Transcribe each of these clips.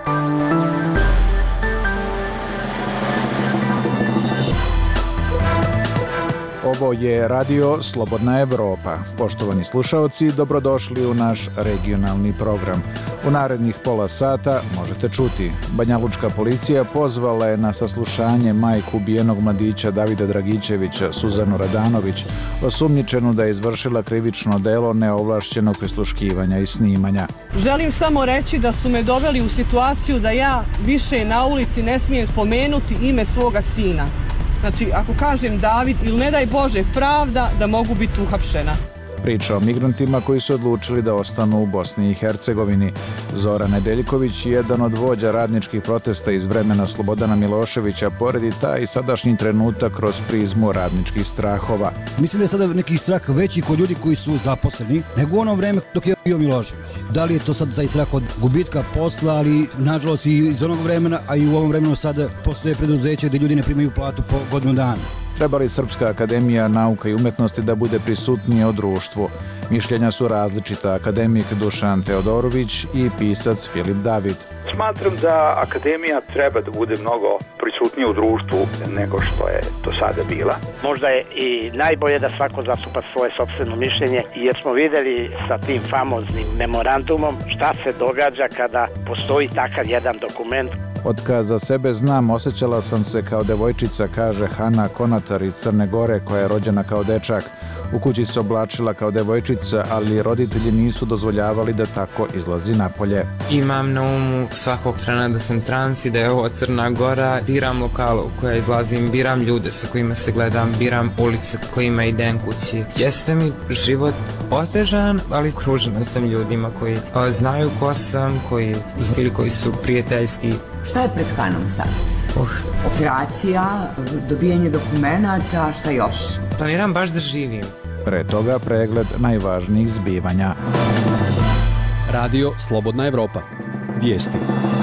Ovo je Radio Slobodna Evropa. Poštovani slušaoci, dobrodošli u naš regionalni program. U narednih pola sata možete čuti. Banjalučka policija pozvala je na saslušanje majku ubijenog mladića Davida Dragićevića, Suzanu Radanović, osumnjičenu da je izvršila krivično delo neovlašćenog prisluškivanja i snimanja. Želim samo reći da su me doveli u situaciju da ja više na ulici ne smijem spomenuti ime svoga sina. Znači, ako kažem David ili ne daj Bože pravda, da mogu biti uhapšena. Priča o migrantima koji su odlučili da ostanu u Bosni i Hercegovini. Zoran Nedeljković, jedan od vođa radničkih protesta iz vremena Slobodana Miloševića, poredi taj sadašnji trenutak kroz prizmu radničkih strahova. Mislim da je sada neki strah veći kod ljudi koji su zaposleni nego u ono vreme dok je bio Milošević. Da li je to sad taj strah od gubitka posla, ali nažalost i iz onog vremena, a i u ovom vremenu sada postoje preduzeće gdje ljudi ne primaju platu po godinu dana. Treba li Srpska akademija nauka i umetnosti da bude prisutnija u društvu? Mišljenja su različita. Akademik Dušan Teodorović i pisac Filip David. Smatram da akademija treba da bude mnogo prisutnija u društvu nego što je do sada bila. Možda je i najbolje da svako zastupa svoje sopstveno mišljenje, jer smo vidjeli sa tim famoznim memorandumom šta se događa kada postoji takav jedan dokument. Od kad za sebe znam, osjećala sam se kao devojčica, kaže Hana Konatar iz Crne Gore, koja je rođena kao dečak. U kući se oblačila kao devojčica, ali roditelji nisu dozvoljavali da tako izlazi napolje. Imam na umu svakog trena da sam trans i da je ovo Crna Gora. Biram lokal u koja izlazim, biram ljude sa kojima se gledam, biram ulice kojima idem kući. Jeste mi život otežan, ali kružena sam ljudima koji znaju ko sam, koji su prijateljski. Šta je pred Hanom sad? Operacija, dobijanje dokumenata, šta još? Planiram baš da živim. Pre toga pregled najvažnijih zbivanja. Radio Slobodna Evropa. Vijesti.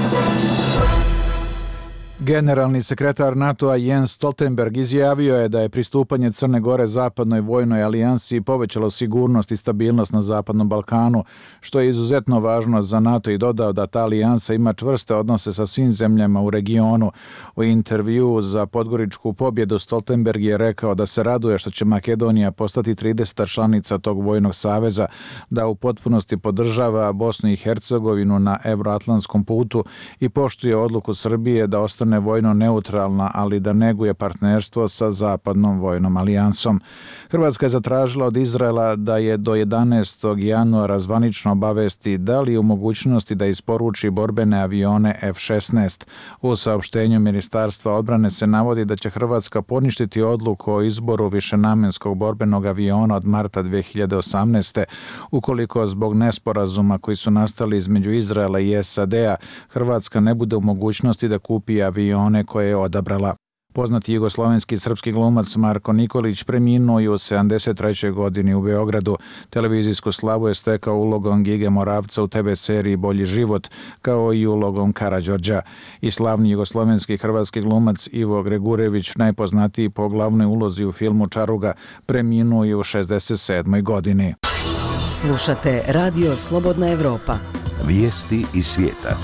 Generalni sekretar NATO-a Jens Stoltenberg izjavio je da je pristupanje Crne Gore zapadnoj vojnoj alijansi povećalo sigurnost i stabilnost na Zapadnom Balkanu, što je izuzetno važno za NATO, i dodao da ta alijansa ima čvrste odnose sa svim zemljama u regionu. U intervjuu za Podgoričku pobjedu Stoltenberg je rekao da se raduje što će Makedonija postati 30. članica tog vojnog saveza, da u potpunosti podržava Bosnu i Hercegovinu na evroatlantskom putu i poštuje odluku Srbije da ostane vojno neutralna, ali da neguje partnerstvo sa Zapadnom vojnom alijansom. Hrvatska je zatražila od Izraela da je do 11. januara zvanično obavesti da li je u mogućnosti da isporuči borbene avione F-16. U saopštenju Ministarstva odbrane se navodi da će Hrvatska poništiti odluku o izboru višenamenskog borbenog aviona od marta 2018. ukoliko zbog nesporazuma koji su nastali između Izraela i SAD-a Hrvatska ne bude u mogućnosti da kupi avione koje je odabrala. Poznati jugoslovenski srpski glumac Marko Nikolić preminuo je u 73. godini u Beogradu. Televizijsku slavu je stekao ulogom Gige Moravca u TV seriji Bolji život, kao i ulogom Karađorđa. I slavni jugoslovenski hrvatski glumac Ivo Gregurević, najpoznatiji po glavnoj ulozi u filmu Čaruga, preminuo je u 67. godini. Slušate Radio Slobodna Evropa. Vijesti iz svijeta.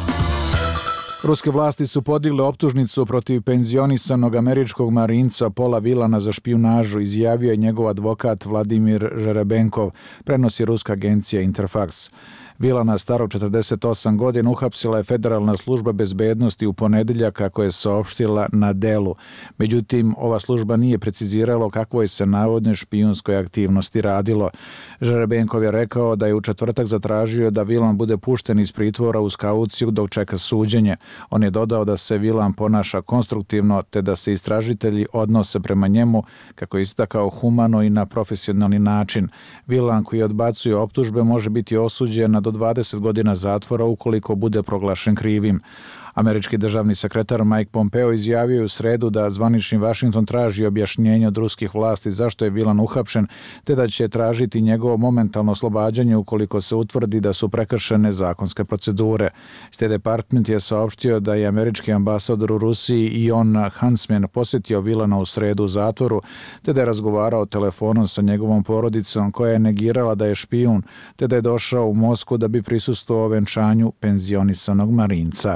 Ruske vlasti su podigle optužnicu protiv penzionisanog američkog marinca Paula Wilana za špijunažu, izjavio je njegov advokat Vladimir Žerebenkov, prenosi ruska agencija Interfax. Wilana, starog 48 godina, uhapsila je Federalna služba bezbednosti u ponedjeljak, kako je saopštila na Delu. Međutim, ova služba nije precizirala kakvoj se navodne špijunskoj aktivnosti radilo. Žerebenkov je rekao da je u četvrtak zatražio da Wilan bude pušten iz pritvora uz kauciju dok čeka suđenje. On je dodao da se Wilan ponaša konstruktivno te da se istražitelji odnose prema njemu, kako je istakao, humano i na profesionalni način. Wilan, koji odbacuje optužbe, može biti osuđen na do 20 godina zatvora ukoliko bude proglašen krivim. Američki državni sekretar Mike Pompeo izjavio je u sredu da zvanični Vašington traži objašnjenje od ruskih vlasti zašto je Wilan uhapšen, te da će tražiti njegovo momentalno oslobađanje ukoliko se utvrdi da su prekršene zakonske procedure. State Department je saopštio da je američki ambasador u Rusiji Ion Huntsman posjetio Wilana u sredu u zatvoru, te da je razgovarao telefonom sa njegovom porodicom, koja je negirala da je špijun, te da je došao u Moskvu da bi prisustvovao venčanju penzionisanog marinca.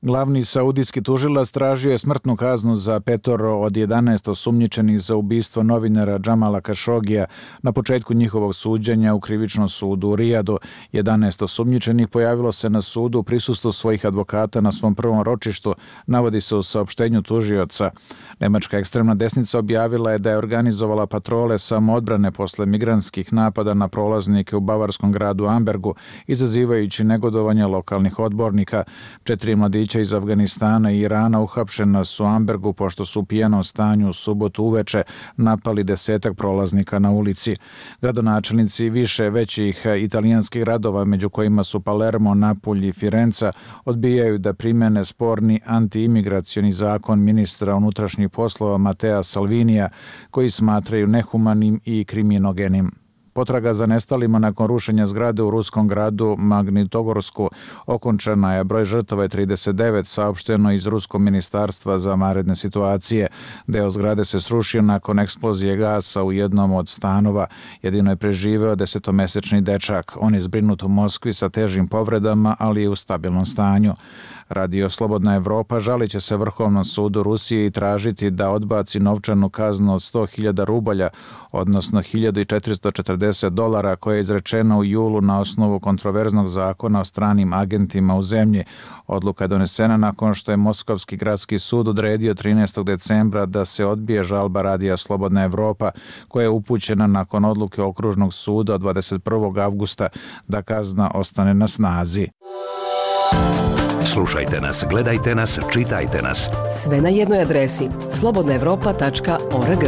Glavni saudijski tužilac tražio je smrtnu kaznu za 5 od 11 osumnjičenih za ubistvo novinara Džamala Kašogija na početku njihovog suđenja u krivičnom sudu u Rijadu. 11 osumnjičenih pojavilo se na sudu u prisustvu svojih advokata na svom prvom ročištu, navodi se u saopštenju tužioca. Nemačka ekstremna desnica objavila je da je organizovala patrole samoodbrane posle migrantskih napada na prolaznike u bavarskom gradu Ambergu, izazivajući negodovanje lokalnih odbornika. 4 mladića iz Afganistana i Irana uhapšena su u Ambergu pošto su u pijanom stanju u subotu uveče napali 10 prolaznika na ulici. Gradonačelnici više većih italijanskih gradova, među kojima su Palermo, Napulj i Firenca, odbijaju da primene sporni antiimigracioni zakon ministra unutrašnjih poslova Matea Salvinija, koji smatraju nehumanim i kriminogenim. Potraga za nestalima nakon rušenja zgrade u ruskom gradu Magnitogorsku okončana je, broj žrtava je 39, saopšteno iz Ruskog ministarstva za vanredne situacije. Deo zgrade se srušio nakon eksplozije gasa u jednom od stanova. Jedino je preživeo 10-mesečni dečak. On je zbrinut u Moskvi sa težim povredama, ali je u stabilnom stanju. Radio Slobodna Evropa žalit će se Vrhovnom sudu Rusije i tražiti da odbaci novčanu kaznu od 100.000 rubalja, odnosno $1.440, koja je izrečena u julu na osnovu kontroverznog zakona o stranim agentima u zemlji. Odluka je donesena nakon što je Moskovski gradski sud odredio 13. decembra da se odbije žalba Radija Slobodna Evropa, koja je upućena nakon odluke Okružnog suda od 21. avgusta da kazna ostane na snazi. Slušajte nas, gledajte nas, čitajte nas. Sve na jednoj adresi slobodnaevropa.org.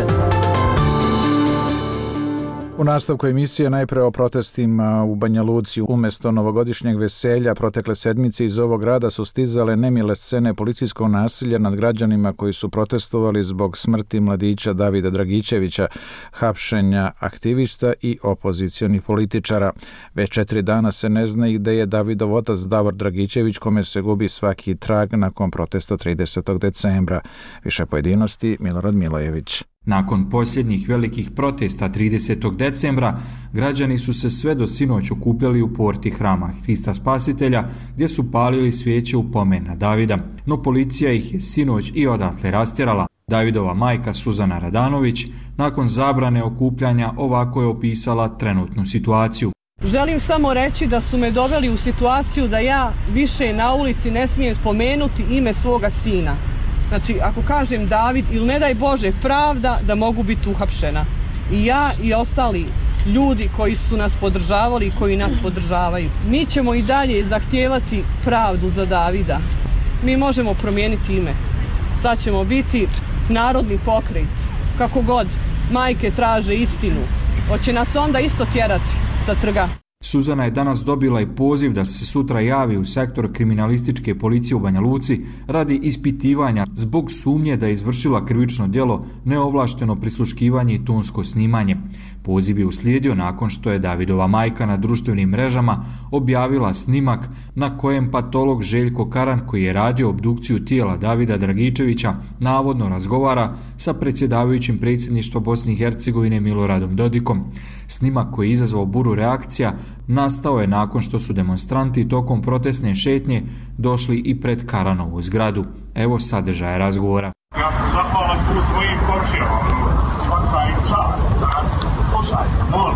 U nastavku emisije najpre o protestima u Banja Luci. Umjesto novogodišnjeg veselja protekle sedmice iz ovog grada su stizale nemile scene policijskog nasilja nad građanima koji su protestovali zbog smrti mladića Davida Dragičevića, hapšenja aktivista i opozicionih političara. Već 4 dana se ne zna i gde je Davidov otac Davor Dragičević, kome se gubi svaki trag nakon protesta 30. decembra. Više pojedinosti Milorad Milojević. Nakon posljednjih velikih protesta 30. decembra, građani su se sve do sinoć okupljali u porti Hrama Hrista Spasitelja, gdje su palili svijeće u pomen na Davida, no policija ih je sinoć i odatle rastjerala. Davidova majka Suzana Radanović nakon zabrane okupljanja ovako je opisala trenutnu situaciju. Želim samo reći da su me doveli u situaciju da ja više na ulici ne smijem spomenuti ime svoga sina. Znači, ako kažem David ili ne daj Bože pravda, da mogu biti uhapšena. I ja i ostali ljudi koji su nas podržavali i koji nas podržavaju. Mi ćemo i dalje zahtijevati pravdu za Davida. Mi možemo promijeniti ime. Sad ćemo biti narodni pokret. Kako god, majke traže istinu. Hoće nas onda isto tjerati sa trga. Suzana je danas dobila i poziv da se sutra javi u sektor kriminalističke policije u Banja Luci radi ispitivanja zbog sumnje da je izvršila krivično djelo neovlašteno prisluškivanje i tonsko snimanje. Poziv je uslijedio nakon što je Davidova majka na društvenim mrežama objavila snimak na kojem patolog Željko Karan, koji je radio obdukciju tijela Davida Dragičevića, navodno razgovara sa predsjedavajućim predsjedništva Bosne i Hercegovine Miloradom Dodikom. Snimak koji je izazvao buru reakcija nastao je nakon što su demonstranti tokom protestne šetnje došli i pred Karanovu zgradu. Evo sadržaja razgovora. Ja sam zahvalan tu svojim komšijama, svaka im čast. Slušaj,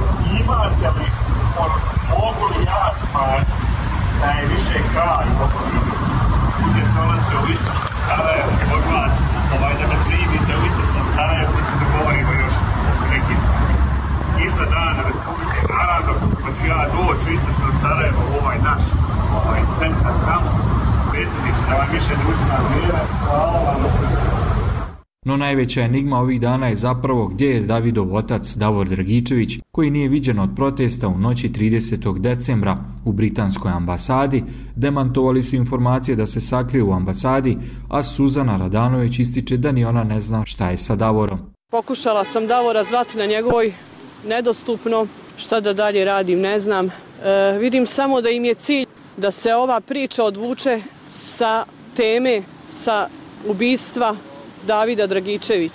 imate li, mogu li ja smanjiti da je više kraj bude prolaze u istočnom Sarajevu, od vas, da me primite u istočnom Sarajevu, mi se dogovorimo još nekim iza dana Republike, naravno, pa ću ja doći u istočno Sarajevo, u ovaj naš centar tamo, predsjedniče, da vam više ne uzimam vrijeme, hvala vam na prisutnosti. No najveća enigma ovih dana je zapravo gdje je Davidov otac Davor Dragičević, koji nije viđen od protesta u noći 30. decembra u britanskoj ambasadi. Demantovali su informacije da se sakrije u ambasadi, a Suzana Radanović ističe da ni ona ne zna šta je sa Davorom. Pokušala sam Davora zvati na njegovoj, nedostupno, šta da dalje radim ne znam. Vidim samo da im je cilj da se ova priča odvuče sa teme, sa ubistva Davida Dragičevića.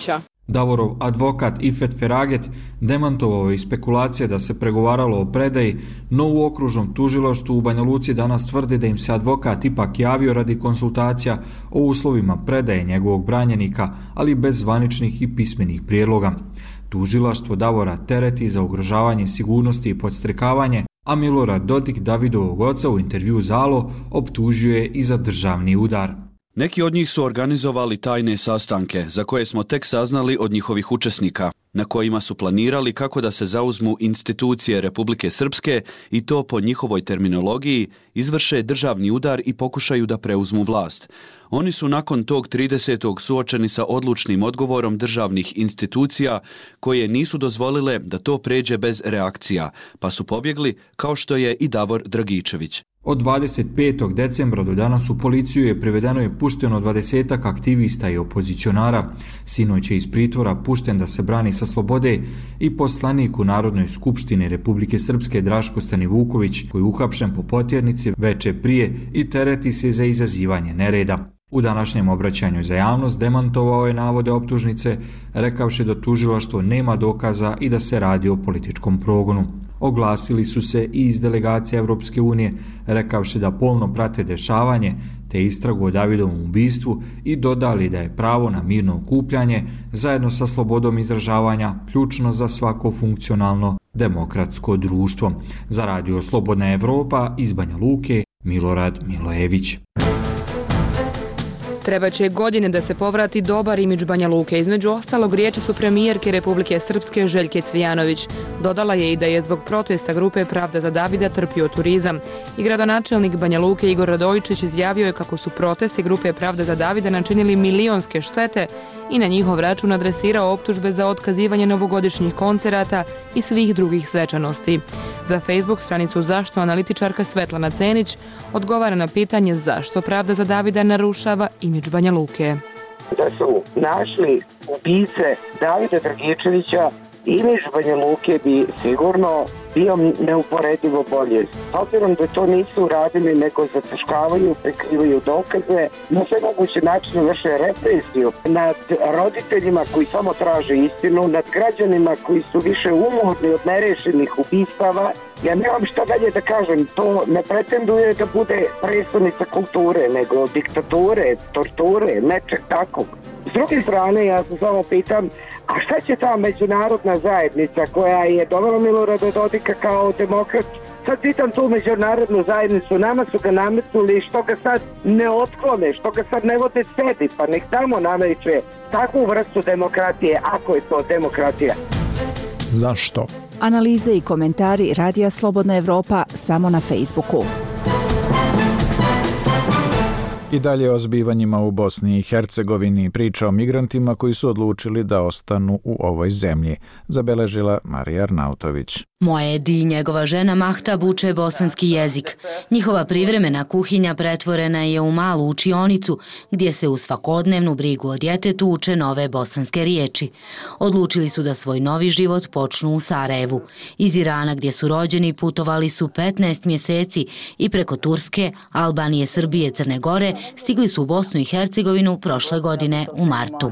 Davorov advokat Ifet Feraget demantovao je spekulacije da se pregovaralo o predaji, no u okružnom tužilaštvu u Banja Luci danas tvrde da im se advokat ipak javio radi konsultacija o uslovima predaje njegovog branjenika, ali bez zvaničnih i pismenih prijedloga. Tužilaštvo Davora tereti za ugrožavanje sigurnosti i podstrekavanje, a Milorad Dodik, Davidovog oca, u intervju Zalo optužio je i za državni udar. Neki od njih su organizovali tajne sastanke, za koje smo tek saznali od njihovih učesnika, na kojima su planirali kako da se zauzmu institucije Republike Srpske i to po njihovoj terminologiji izvrše državni udar i pokušaju da preuzmu vlast. Oni su nakon tog 30. suočeni sa odlučnim odgovorom državnih institucija koje nisu dozvolile da to pređe bez reakcija, pa su pobjegli, kao što je i Davor Dragičević. Od 25. decembra do danas u policiju je privedeno i pušteno 20 aktivista i opozicionara. Sinoć je iz pritvora pušten da se brani sa slobode i poslanik u Narodnoj skupštini Republike Srpske Draško Stanivuković, koji je uhapšen po potjernici veče prije i tereti se za izazivanje nereda. U današnjem obraćanju za javnost demantovao je navode optužnice, rekavši da tužilaštvo nema dokaza i da se radi o političkom progonu. Oglasili su se i iz delegacije Evropske unije, rekavši da pomno prate dešavanje te istragu o Davidovom ubistvu i dodali da je pravo na mirno okupljanje zajedno sa slobodom izražavanja ključno za svako funkcionalno demokratsko društvo. Za Radio Slobodna Evropa iz Banja Luke, Milorad Milojević. Trebaće godine da se povrati dobar imidž Banja Luke. Između ostalog, riječi su premijerke Republike Srpske Željke Cvijanović. Dodala je i da je zbog protesta grupe Pravda za Davida trpio turizam. I gradonačelnik Banja Luke Igor Radojičić izjavio je kako su protesti grupe Pravda za Davida načinili milionske štete i na njihov račun adresirao optužbe za otkazivanje novogodišnjih koncerata i svih drugih svečanosti. Za Facebook stranicu Zašto analitičarka Svetlana Cenić odgovara na pitanje zašto Pravda za Davida narušava imidž Banja Luke. Da su našli ubice Davida Dragičevića, imidž Banja Luke bi sigurno bio neuporedivo bolje. S obzirom da to nisu uradili, nego zataškavaju, prikrivaju dokaze, na sve moguće načine vrše represiju nad roditeljima koji samo traže istinu, nad građanima koji su više umorni od nerešenih ubistava. Ja nemam šta dalje da kažem, to ne pretenduje da bude predstavnica kulture, nego diktature, torture, nečeg takvog. S druge strane, ja se samo pitam, a šta će ta međunarodna zajednica koja je dovela Milorada Dodika kao demokrat? Sad pitam tu međunarodnu zajednicu, nama su ga nametnuli, što ga sad ne otklone, što ga sad ne vode sebi, pa nek tamo nameće takvu vrstu demokratije, ako je to demokratija. Zašto? Analize i komentari Radija Slobodna Evropa samo na Facebooku. I dalje o zbivanjima u Bosni i Hercegovini, priča o migrantima koji su odlučili da ostanu u ovoj zemlji, zabeležila Marija Arnautović. Moedi i njegova žena Mahtab uče bosanski jezik. Njihova privremena kuhinja pretvorena je u malu učionicu gdje se u svakodnevnu brigu o djetetu uče nove bosanske riječi. Odlučili su da svoj novi život počnu u Sarajevu. Iz Irana gdje su rođeni putovali su 15 mjeseci i preko Turske, Albanije, Srbije, Crne Gore stigli su u Bosnu i Hercegovinu prošle godine u martu.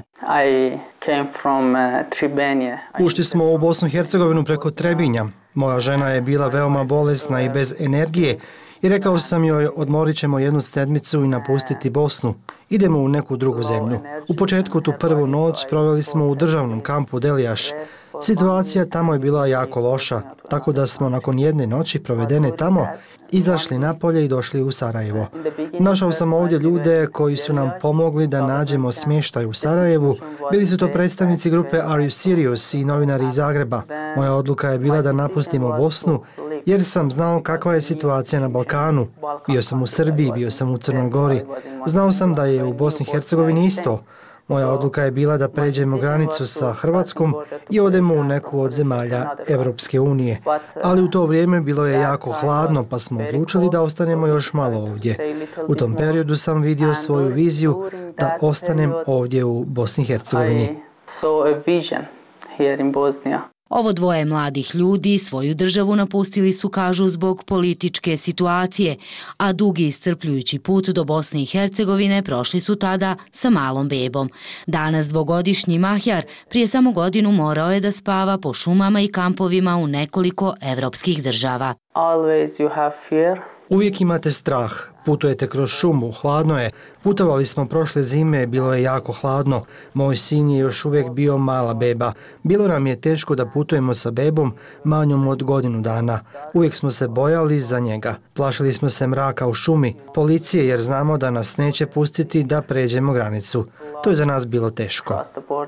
Ušli smo u Bosnu i Hercegovinu preko Trebinja. Moja žena je bila veoma bolesna i bez energije i rekao sam joj odmorit ćemo jednu sedmicu i napustiti Bosnu. Idemo u neku drugu zemlju. U početku tu prvu noć proveli smo u državnom kampu Delijaš. Situacija tamo je bila jako loša, tako da smo nakon jedne noći provedene tamo izašli napolje i došli u Sarajevo. Našao sam ovdje ljude koji su nam pomogli da nađemo smještaj u Sarajevu. Bili su to predstavnici grupe Are You Serious i novinari iz Zagreba. Moja odluka je bila da napustimo Bosnu jer sam znao kakva je situacija na Balkanu. Bio sam u Srbiji, bio sam u Crnoj Gori. Znao sam da je u Bosni i Hercegovini isto. Moja odluka je bila da pređemo granicu sa Hrvatskom i odemo u neku od zemalja Evropske unije. Ali u to vrijeme bilo je jako hladno, pa smo odlučili da ostanemo još malo ovdje. U tom periodu sam vidio svoju viziju da ostanem ovdje u Bosni i Hercegovini. Ovo dvoje mladih ljudi svoju državu napustili su, kažu, zbog političke situacije, a dugi iscrpljujući put do Bosne i Hercegovine prošli su tada sa malom bebom. Danas dvogodišnji Mahjar prije samo godinu morao je da spava po šumama i kampovima u nekoliko evropskih država. Uvijek imate strah, putujete kroz šumu, hladno je. Putovali smo prošle zime, bilo je jako hladno. Moj sin je još uvijek bio mala beba. Bilo nam je teško da putujemo sa bebom manjom od godinu dana. Uvijek smo se bojali za njega. Plašili smo se mraka u šumi, policije, jer znamo da nas neće pustiti da pređemo granicu. To je za nas bilo teško.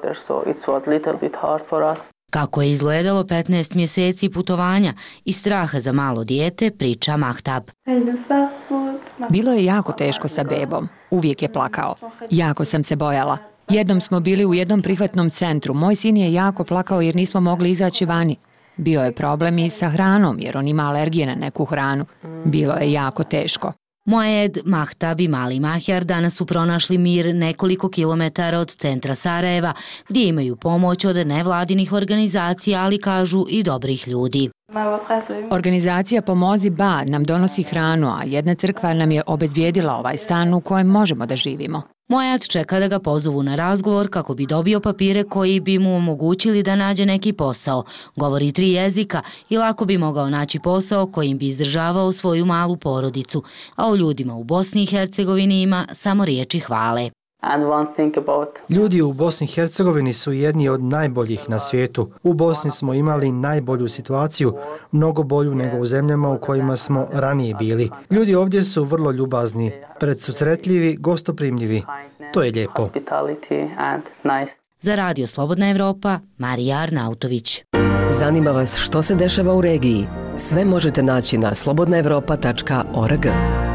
Kako je izgledalo 15 mjeseci putovanja i straha za malo dijete, priča Mahtab. Bilo je jako teško sa bebom. Uvijek je plakao. Jako sam se bojala. Jednom smo bili u jednom prihvatnom centru. Moj sin je jako plakao jer nismo mogli izaći vani. Bio je problem i sa hranom jer on ima alergije na neku hranu. Bilo je jako teško. Moed, Mahtab i mali Mahjar danas su pronašli mir nekoliko kilometara od centra Sarajeva, gdje imaju pomoć od nevladinih organizacija, ali kažu i dobrih ljudi. Organizacija Pomozi Ba nam donosi hranu, a jedna crkva nam je obezbijedila ovaj stan u kojem možemo da živimo. Moed čeka da ga pozovu na razgovor kako bi dobio papire koji bi mu omogućili da nađe neki posao. Govori 3 jezika i lako bi mogao naći posao kojim bi izdržavao svoju malu porodicu, a o ljudima u Bosni i Hercegovini ima samo riječi hvale. Ljudi u Bosni i Hercegovini su jedni od najboljih na svijetu. U Bosni smo imali najbolju situaciju, mnogo bolju nego u zemljama u kojima smo ranije bili. Ljudi ovdje su vrlo ljubazni, predsusretljivi, gostoprimljivi. To je lijepo. Za Radio Slobodna Evropa, Marija Arnautović. Zanima vas što se dešava u regiji? Sve možete naći na slobodnaevropa.org.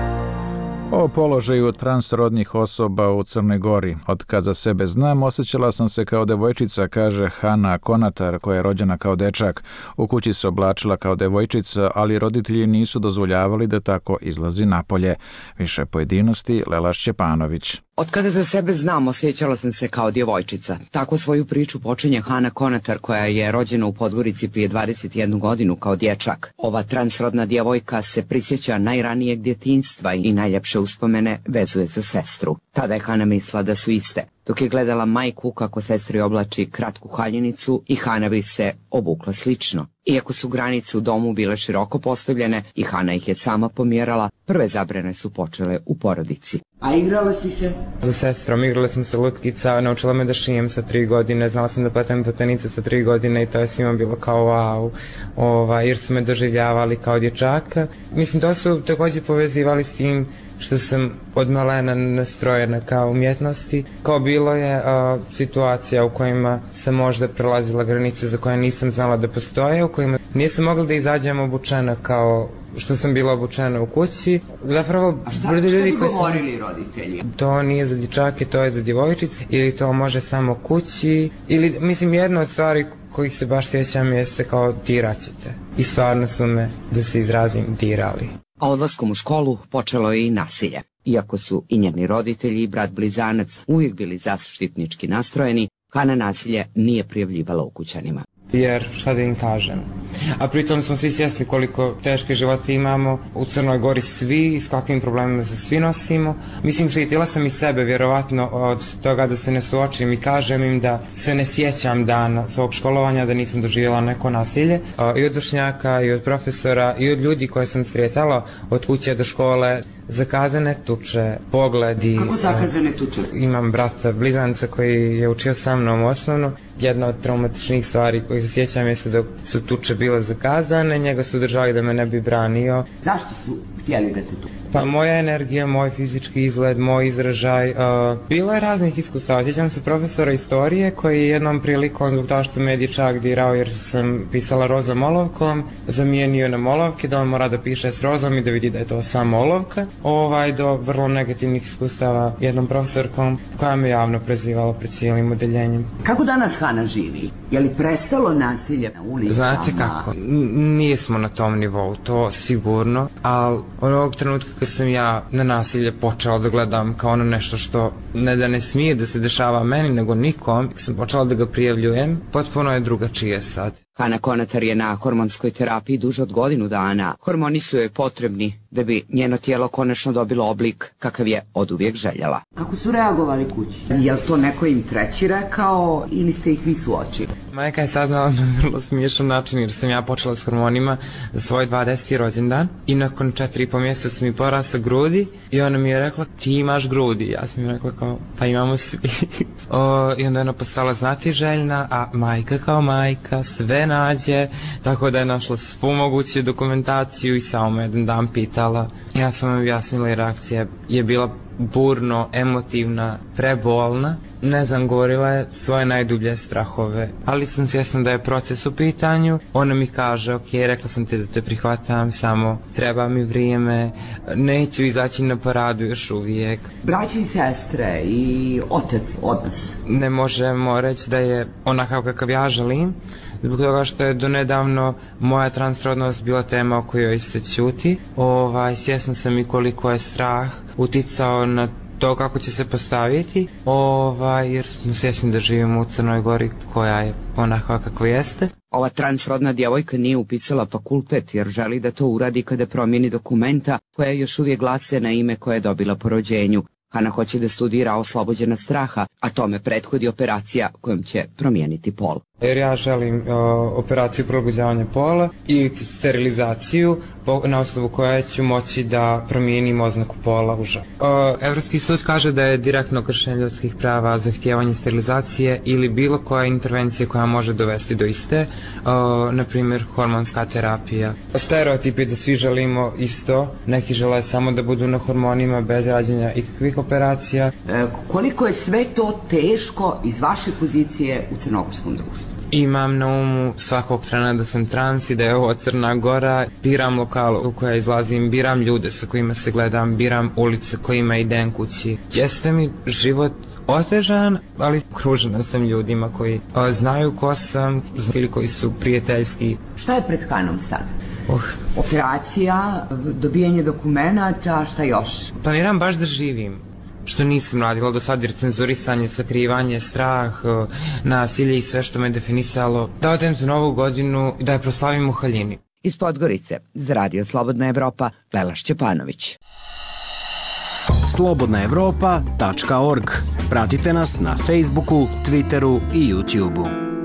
O položaju transrodnih osoba u Crnoj Gori. Od kad za sebe znam, osjećala sam se kao devojčica, kaže Hana Konatar, koja je rođena kao dečak. U kući se oblačila kao devojčica, ali roditelji nisu dozvoljavali da tako izlazi napolje. Više pojedinosti, Lela Šćepanović. Od kada za sebe znam, osjećala sam se kao djevojčica. Tako svoju priču počinje Hana Konatar, koja je rođena u Podgorici prije 21 godinu kao dječak. Ova transrodna djevojka se prisjeća najranijeg djetinjstva i najljepše uspomene vezuje za sestru. Tada je Hana mislila da su iste. Dok je gledala majku kako sestri oblači kratku haljinicu i Hana bi se obukla slično. Iako su granice u domu bile široko postavljene i Hana ih je sama pomjerala, prve zabrane su počele u porodici. A igrala si se? Za sestrom igrali smo se lutkica, naučila me da šijem sa 3 godine, znala sam da pletem platenice sa 3 godine i to je svima bilo kao wow, jer su me doživljavali kao dječaka. Mislim, to su također povezivali s tim što sam od malena nastrojena kao umjetnosti. Kao bilo je situacija u kojima sam možda prelazila granice za koje nisam znala da postoje, u kojima nisam mogla da izađem obučena kao što sam bila obučena u kući. Zapravo, šta bi govorili roditelji? To nije za dječake, to je za djevojčice, ili to može samo kući, ili, mislim, jedna od stvari kojih se baš sjećam jeste kao diraćete. I stvarno su me, da se izrazim, dirali. A odlaskom u školu počelo je i nasilje. Iako su i njeni roditelji i brat blizanac uvijek bili zaštitnički nastrojeni, Hana nasilje nije prijavljivala ukućanima. Jer šta da im kažem. A pritom smo svi svjesni koliko teške živote imamo u Crnoj Gori, svi i s kakvim problemima se svi nosimo. Mislim, štitila sam i sebe vjerovatno od toga da se ne suočim i kažem im da se ne sjećam dana svog školovanja, da nisam doživjela neko nasilje. I od vršnjaka, i od profesora, i od ljudi koje sam sretala od kuće do škole. Zakazane tuče, pogledi. Kako zakazane tuče? Imam brata blizanca koji je učio sa mnom osnovno. Jedna od traumatičnih stvari koji se sjećam jeste da su tuče bile zakazane, njega su držali da me ne bi branio. Zašto su htjeli da te tuče? Pa moja energija, moj fizički izgled, moj izražaj, bilo je raznih iskustava. Sjećam se profesora istorije koji je jednom prilikom, zbog toga što me je dječak dirao jer sam pisala rozom olovkom, zamijenio na olovke, da on mora da piše s rozom i da vidi da je to samo olovka. Do vrlo negativnih iskustava jednom profesorkom koja me javno prezivala pred cijelim odeljenjem. Kako danas Hana živi? Je li prestalo nasilje na ulicama? Znate kako, nismo na tom nivou, to sigurno, ali onog trenutka kad sam ja na nasilje počela da gledam kao ono nešto što ne da ne smije da se dešava meni nego nikom, kad sam počela da ga prijavljujem, potpuno je drugačije sad. Hana Konatar je na hormonskoj terapiji duže od godinu dana. Hormoni su joj potrebni da bi njeno tijelo konačno dobilo oblik kakav je oduvijek željela. Kako su reagovali kući? Je li to neko im treći rekao ili ste ih vi suočili? Majka je saznala na vrlo smiješan način jer sam ja počela s hormonima za svoj 20. rođendan i nakon 4,5 mjeseca su mi porasle grudi i ona mi je rekla ti imaš grudi. Ja sam mi rekla kao pa imamo svi. I onda je ona postala znatiželjna, a majka kao majka sve nađe, tako da je našla svu moguću dokumentaciju i samo me jedan dan pitala. Ja sam vam objasnila i reakcija je bila burno, emotivna, prebolna. Ne znam, govorila je svoje najdublje strahove, ali sam svjesna da je proces u pitanju. Ona mi kaže, ok, rekla sam ti da te prihvatam, samo treba mi vrijeme, neću izaći na paradu još uvijek. Braći i sestre i otac odnos? Ne možemo reći da je onakav kakav ja želim, zbog toga što je donedavno moja transrodnost bila tema o kojoj se ćuti. Svjesna sam i koliko je strah uticao na to kako će se postaviti, jer smo svjesni da živimo u Crnoj Gori koja je onakva kako jeste. Ova transrodna djevojka nije upisala fakultet jer želi da to uradi kada promijeni dokumenta koja još uvijek glase na ime koje je dobila po rođenju. Hana hoće da studira oslobođena straha, a tome prethodi operacija kojom će promijeniti pol. Jer ja želim operaciju prilagođavanja pola i sterilizaciju na osnovu koje ću moći da promijenim oznaku pola u ženu. Evropski sud kaže da je direktno kršenje ljudskih prava zahtijevanje sterilizacije ili bilo koja intervencija koja može dovesti do iste, na primjer hormonska terapija. Stereotip je da svi želimo isto, neki žele samo da budu na hormonima bez rađenja ikakvih operacija. Koliko je sve to teško iz vaše pozicije u crnogorskom društvu? Imam na umu svakog trena da sam trans i da je ovo Crna Gora. Biram lokal u koja izlazim, biram ljude sa kojima se gledam, biram ulice kojima idem kući. Jeste mi život otežan, ali okružena sam ljudima koji znaju ko sam ili koji su prijateljski. Šta je pred Hanom sad? Operacija, dobijanje dokumenata, šta još? Planiram baš da živim, što nisam radila do sad, jer cenzurisanje, sakrivanje, strah, nasilje i sve što me definisalo, da odem za Novu godinu i da je proslavim u haljini. Iz Podgorice, za Radio Slobodna Evropa, Lela Šćepanović. slobodnaevropa.org. Pratite nas na Facebooku, Twitteru i YouTubeu.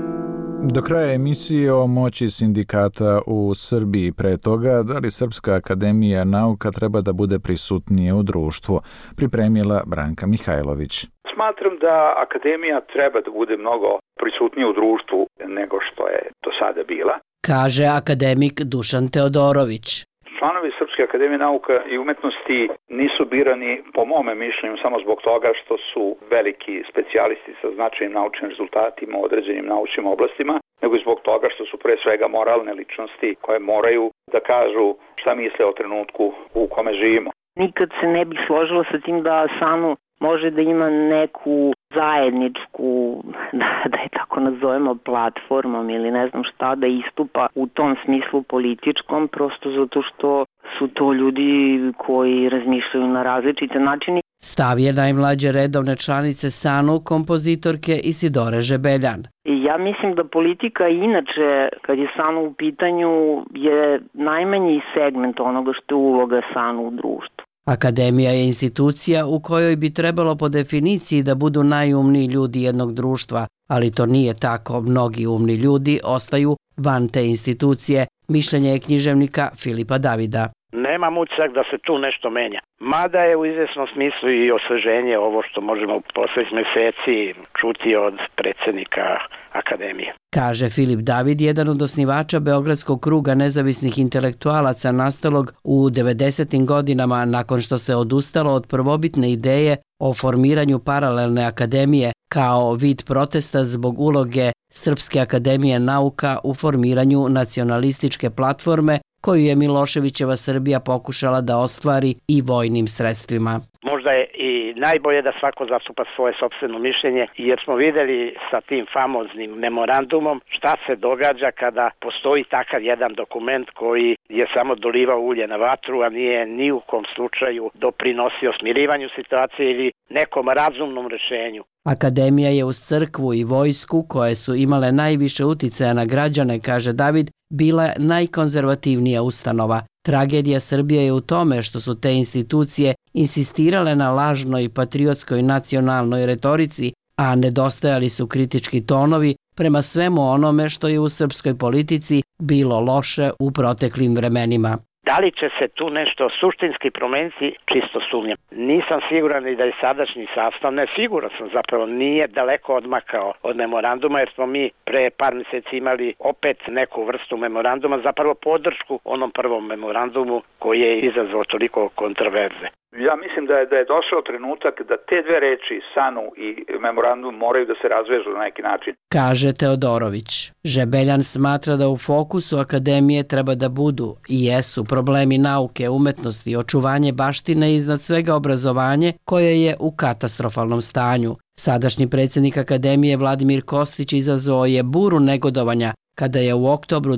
Do kraja emisije o moći sindikata u Srbiji, pre toga da li Srpska akademija nauka treba da bude prisutnije u društvu, pripremila Branka Mihajlović. Smatram da akademija treba da bude mnogo prisutnije u društvu nego što je do sada bila, kaže akademik Dušan Teodorović. Članovi Srpske akademije nauka i umetnosti nisu birani, po mome mišljenju, samo zbog toga što su veliki specijalisti sa značajnim naučnim rezultatima u određenim naučnim oblastima, nego i zbog toga što su pre svega moralne ličnosti koje moraju da kažu šta misle o trenutku u kome živimo. Nikad se ne bih složila sa tim da SANU može da ima neku zajedničku, da je tako nazovemo, platformom ili ne znam šta, da istupa u tom smislu političkom, prosto zato što su to ljudi koji razmišljaju na različite načine. Stav je najmlađe redovne članice SANU, kompozitorke Isidore Žebeljan. Ja mislim da politika inače, kad je SANU u pitanju, je najmanji segment onoga što je uloga SANU u društvu. Akademija je institucija u kojoj bi trebalo po definiciji da budu najumniji ljudi jednog društva, ali to nije tako. Mnogi umni ljudi ostaju van te institucije. Mišljenje je književnika Filipa Davida. Nemam utisak da se tu nešto menja. Mada je u izvjesnom smislu i osveženje ovo što možemo poslednjih meseci čuti od predsjednika akademije. Kaže Filip David, jedan od osnivača Beogradskog kruga nezavisnih intelektualaca nastalog u 90. godinama nakon što se odustalo od prvobitne ideje o formiranju paralelne akademije kao vid protesta zbog uloge Srpske akademije nauka u formiranju nacionalističke platforme koju je Miloševićeva Srbija pokušala da ostvari i vojnim sredstvima. Možda možda je i najbolje da svako zastupa svoje sopstveno mišljenje, jer smo videli sa tim famoznim memorandumom šta se događa kada postoji takav jedan dokument koji je samo dolivao ulje na vatru, a nije ni u kom slučaju doprinosio smirivanju situacije ili nekom razumnom rešenju. Akademija je uz crkvu i vojsku, koje su imale najviše uticaja na građane, kaže David, bila najkonzervativnija ustanova. Tragedija Srbije je u tome što su te institucije insistirale na lažnoj patriotskoj nacionalnoj retorici, a nedostajali su kritički tonovi prema svemu onome što je u srpskoj politici bilo loše u proteklim vremenima. Da li će se tu nešto suštinski promeniti, čisto sumnjam. Nisam siguran i da je sadašnji sastav, ne siguran sam zapravo, nije daleko odmakao od memoranduma, jer smo mi pre par mjeseci imali opet neku vrstu memoranduma, zapravo podršku onom prvom memorandumu koji je izazvao toliko kontroverze. Ja mislim da je došao trenutak da te dve reči, SANU i memorandum, moraju da se razvežu na neki način. Kaže Teodorović. Žebeljan smatra da u fokusu akademije treba da budu i jesu problemi nauke, umetnosti, očuvanje baštine i iznad svega obrazovanje koje je u katastrofalnom stanju. Sadašnji predsjednik akademije Vladimir Kostić izazvao je buru negodovanja kada je u oktobru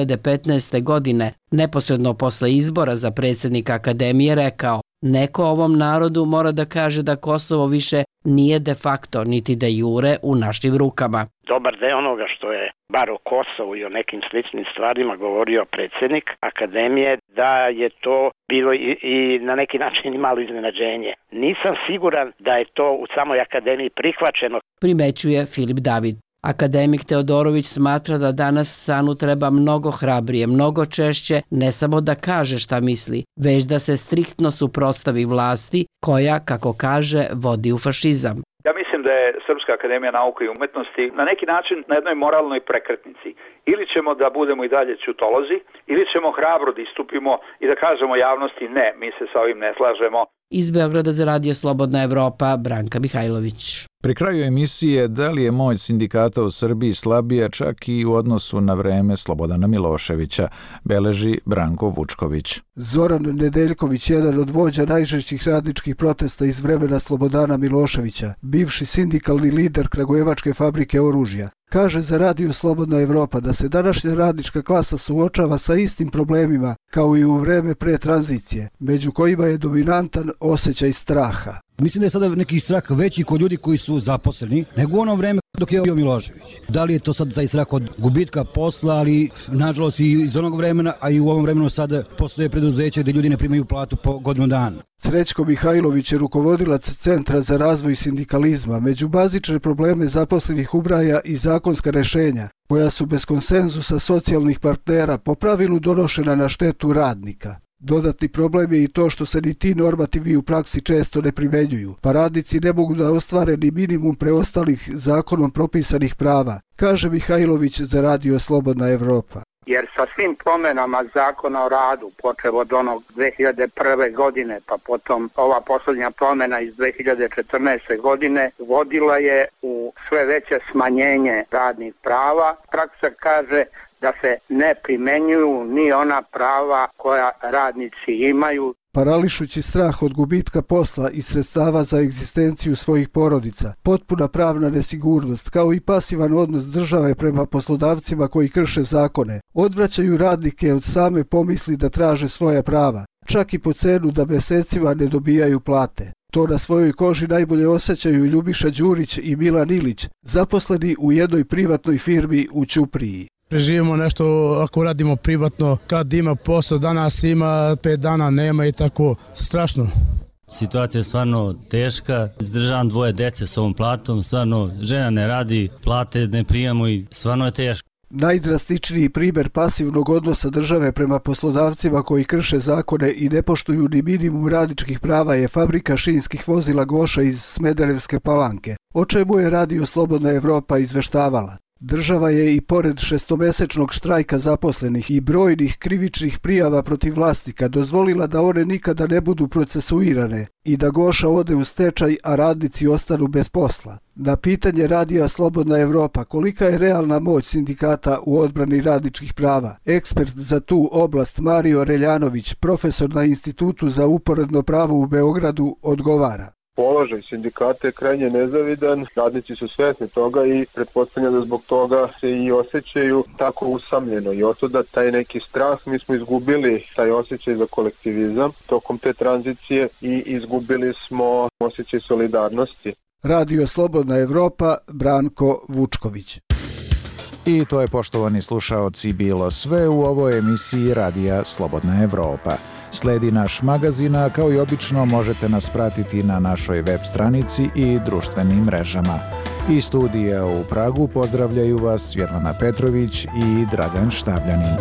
2015. godine, neposredno posle izbora za predsjednika akademije, rekao: neko ovom narodu mora da kaže da Kosovo više nije de facto niti de jure u našim rukama. Dobar deo onoga što je bar o Kosovu i o nekim sličnim stvarima govorio predsjednik akademije, da je to bilo i na neki način i malo iznenađenje. Nisam siguran da je to u samoj akademiji prihvaćeno. Primećuje Filip David. Akademik Teodorović smatra da danas SANU treba mnogo hrabrije, mnogo češće, ne samo da kaže šta misli, već da se striktno suprotstavi vlasti koja, kako kaže, vodi u fašizam. Ja mislim da je Srpska akademija nauke i umetnosti na neki način na jednoj moralnoj prekretnici. Ili ćemo da budemo i dalje ćutolozi, ili ćemo hrabro da istupimo i da kažemo javnosti ne, mi se sa ovim ne slažemo. Iz Beograda za Radio Slobodna Evropa, Branka Mihajlović. Pri kraju emisije, da li je moć sindikata u Srbiji slabija čak i u odnosu na vreme Slobodana Miloševića, beleži Branko Vučković. Zoran Nedeljković, jedan od vođa najžešćih radničkih protesta iz vremena Slobodana Miloševića, bivši sindikalni lider Kragujevačke fabrike oružja, kaže za Radio Slobodna Evropa da se današnja radnička klasa suočava sa istim problemima kao i u vreme pre tranzicije, među kojima je dominantan osjećaj straha. Mislim da je sada neki strah veći kod ljudi koji su zaposleni nego u ono vreme dok je bio Milošević. Da li je to sad taj strah od gubitka posla, ali nažalost i iz onog vremena, a i u ovom vremenu sada postoje preduzeće gdje ljudi ne primaju platu po godinu dana. Srećko Mihajlović je rukovodilac Centra za razvoj sindikalizma. Među bazične probleme zaposlenih ubraja i zakonska rešenja, koja su bez konsenzusa socijalnih partnera po pravilu donošena na štetu radnika. Dodatni problem je i to što se ni ti normativi u praksi često ne primenjuju, pa radnici ne mogu da ostvare ni minimum preostalih zakonom propisanih prava, kaže Mihajlović za Radio Slobodna Evropa. Jer sa svim promjenama zakona o radu, počev od onog 2001. godine, pa potom ova posljednja promjena iz 2014. godine, vodila je u sve veće smanjenje radnih prava. Praksa kaže da se ne primenjuju ni ona prava koja radnici imaju. Parališući strah od gubitka posla i sredstava za egzistenciju svojih porodica, potpuna pravna nesigurnost, kao i pasivan odnos države prema poslodavcima koji krše zakone, odvraćaju radnike od same pomisli da traže svoja prava, čak i po cenu da mjesecima ne dobijaju plate. To na svojoj koži najbolje osjećaju Ljubiša Đurić i Milan Ilić, zaposleni u jednoj privatnoj firmi u Ćupriji. Preživimo nešto ako radimo privatno, kad ima posao, danas ima, 5 dana nema i tako, strašno. Situacija je stvarno teška, izdržavam 2 dece s ovom platom, stvarno žena ne radi, plate ne prijamo i stvarno je teško. Najdrastičniji primjer pasivnog odnosa države prema poslodavcima koji krše zakone i ne poštuju ni minimum radničkih prava je fabrika šinskih vozila Goša iz Smederevske Palanke, o čemu je Radio Slobodna Evropa izveštavala. Država je i pored šestomesečnog štrajka zaposlenih i brojnih krivičnih prijava protiv vlasnika dozvolila da one nikada ne budu procesuirane i da Goša ode u stečaj, a radnici ostanu bez posla. Na pitanje Radija Slobodna Evropa kolika je realna moć sindikata u odbrani radničkih prava, ekspert za tu oblast Mario Reljanović, profesor na Institutu za uporedno pravo u Beogradu, odgovara. Položaj sindikata je krajnje nezavidan, radnici su svesni toga i pretpostavljam da zbog toga se i osjećaju tako usamljeno i otuda taj neki strah. Mi smo izgubili taj osjećaj za kolektivizam tokom te tranzicije i izgubili smo osjećaj solidarnosti. Radio Slobodna Evropa, Branko Vučković. I to je, poštovani slušaoci, bilo sve u ovoj emisiji Radija Slobodna Evropa. Sledi naš magazin, a kao i obično možete nas pratiti na našoj web stranici i društvenim mrežama. Iz studija u Pragu pozdravljaju vas Svjetlana Petrović i Dragan Štabljanin.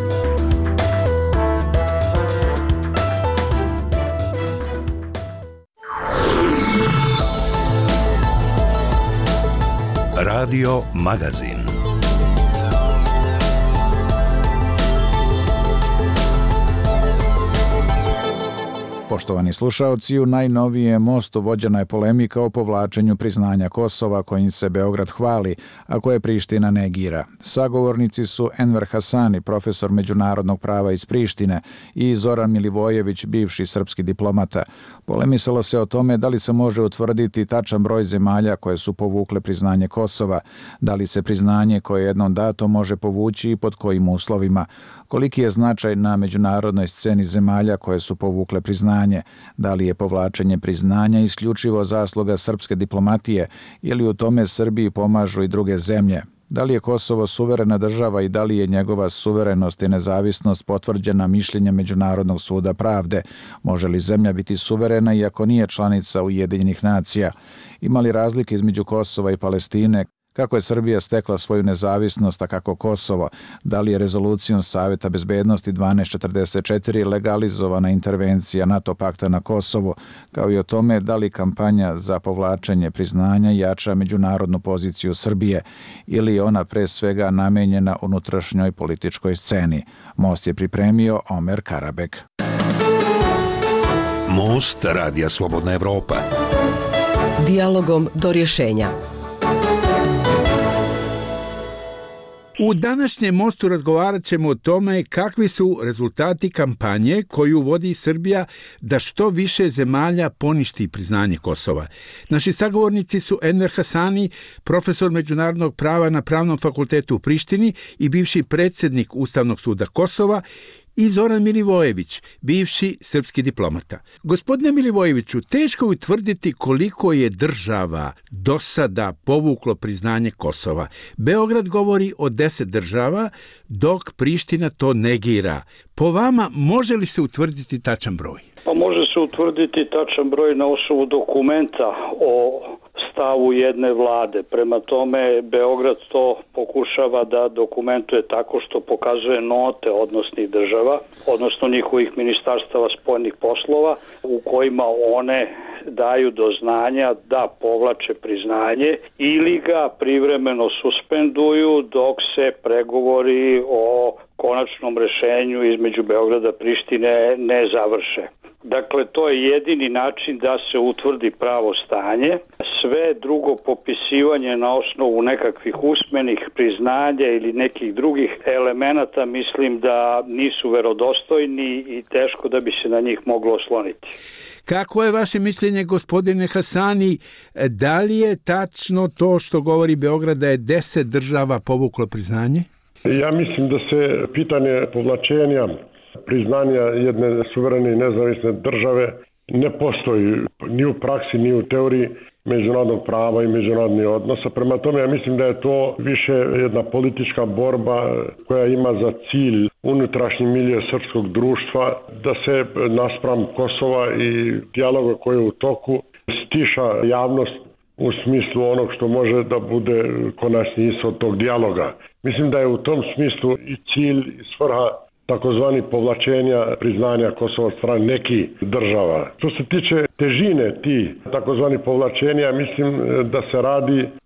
Radio Magazin. Poštovani slušaoci, u najnovijem Mostu vođena je polemika o povlačenju priznanja Kosova kojim se Beograd hvali, a koje Priština negira. Sagovornici su Enver Hasani, profesor međunarodnog prava iz Prištine, i Zoran Milivojević, bivši srpski diplomata. Polemisalo se o tome da li se može utvrditi tačan broj zemalja koje su povukle priznanje Kosova, da li se priznanje koje jednom dato može povući i pod kojim uslovima, koliki je značaj na međunarodnoj sceni zemalja koje su povukle priznanje, da li je povlačenje priznanja isključivo zasluga srpske diplomatije ili u tome Srbiji pomažu i druge zemlje, da li je Kosovo suverena država i da li je njegova suverenost i nezavisnost potvrđena mišljenjem Međunarodnog suda pravde, može li zemlja biti suverena iako nije članica Ujedinjenih nacija, ima li razlike između Kosova i Palestine, kako je Srbija stekla svoju nezavisnost, a kako Kosovo, da li je rezolucijom Saveta bezbednosti 1244 legalizovana intervencija NATO pakta na Kosovo, kao i o tome da li kampanja za povlačenje priznanja jača međunarodnu poziciju Srbije ili je ona pre svega namenjena unutrašnjoj političkoj sceni. Most je pripremio Omer Karabek. Most Radija Slobodna Evropa. Dijalogom do rješenja. U današnjem Mostu razgovarat ćemo o tome kakvi su rezultati kampanje koju vodi Srbija da što više zemalja poništi priznanje Kosova. Naši sagovornici su Enver Hasani, profesor međunarodnog prava na Pravnom fakultetu u Prištini i bivši predsjednik Ustavnog suda Kosova, i Zoran Milivojević, bivši srpski diplomata. Gospodine Milivojeviću, teško je utvrditi koliko je država do sada povuklo priznanje Kosova. Beograd govori o 10 država, dok Priština to negira. Po vama, može li se utvrditi tačan broj? Pa može se utvrditi tačan broj na osnovu dokumenta o stavu jedne vlade. Prema tome, Beograd to pokušava da dokumentuje tako što pokazuje note odnosnih država, odnosno njihovih ministarstava spoljnih poslova, u kojima one daju do znanja da povlače priznanje ili ga privremeno suspenduju dok se pregovori o konačnom rešenju između Beograda i Prištine ne završe. Dakle, to je jedini način da se utvrdi pravo stanje. Sve drugo popisivanje na osnovu nekakvih usmenih priznanja ili nekih drugih elemenata mislim da nisu verodostojni i teško da bi se na njih moglo osloniti. Kako je vaše mišljenje, gospodine Hasani, da li je tačno to što govori Beograd da je 10 država povuklo priznanje? Ja mislim da se pitanje povlačenja priznanja jedne suverene i nezavisne države ne postoji ni u praksi, ni u teoriji međunarodnog prava i međunarodnih odnosa. Prema tome, ja mislim da je to više jedna politička borba koja ima za cilj unutrašnji milje srpskog društva, da se naspram Kosova i dijaloga koji je u toku stiša javnost u smislu onog što može da bude konačni ishod tog dijaloga. Mislim da je u tom smislu i cilj i svrha takozvani povlačenja priznanja Kosova od strane nekih država. Što se tiče težine ti takozvani povlačenja, mislim da se radi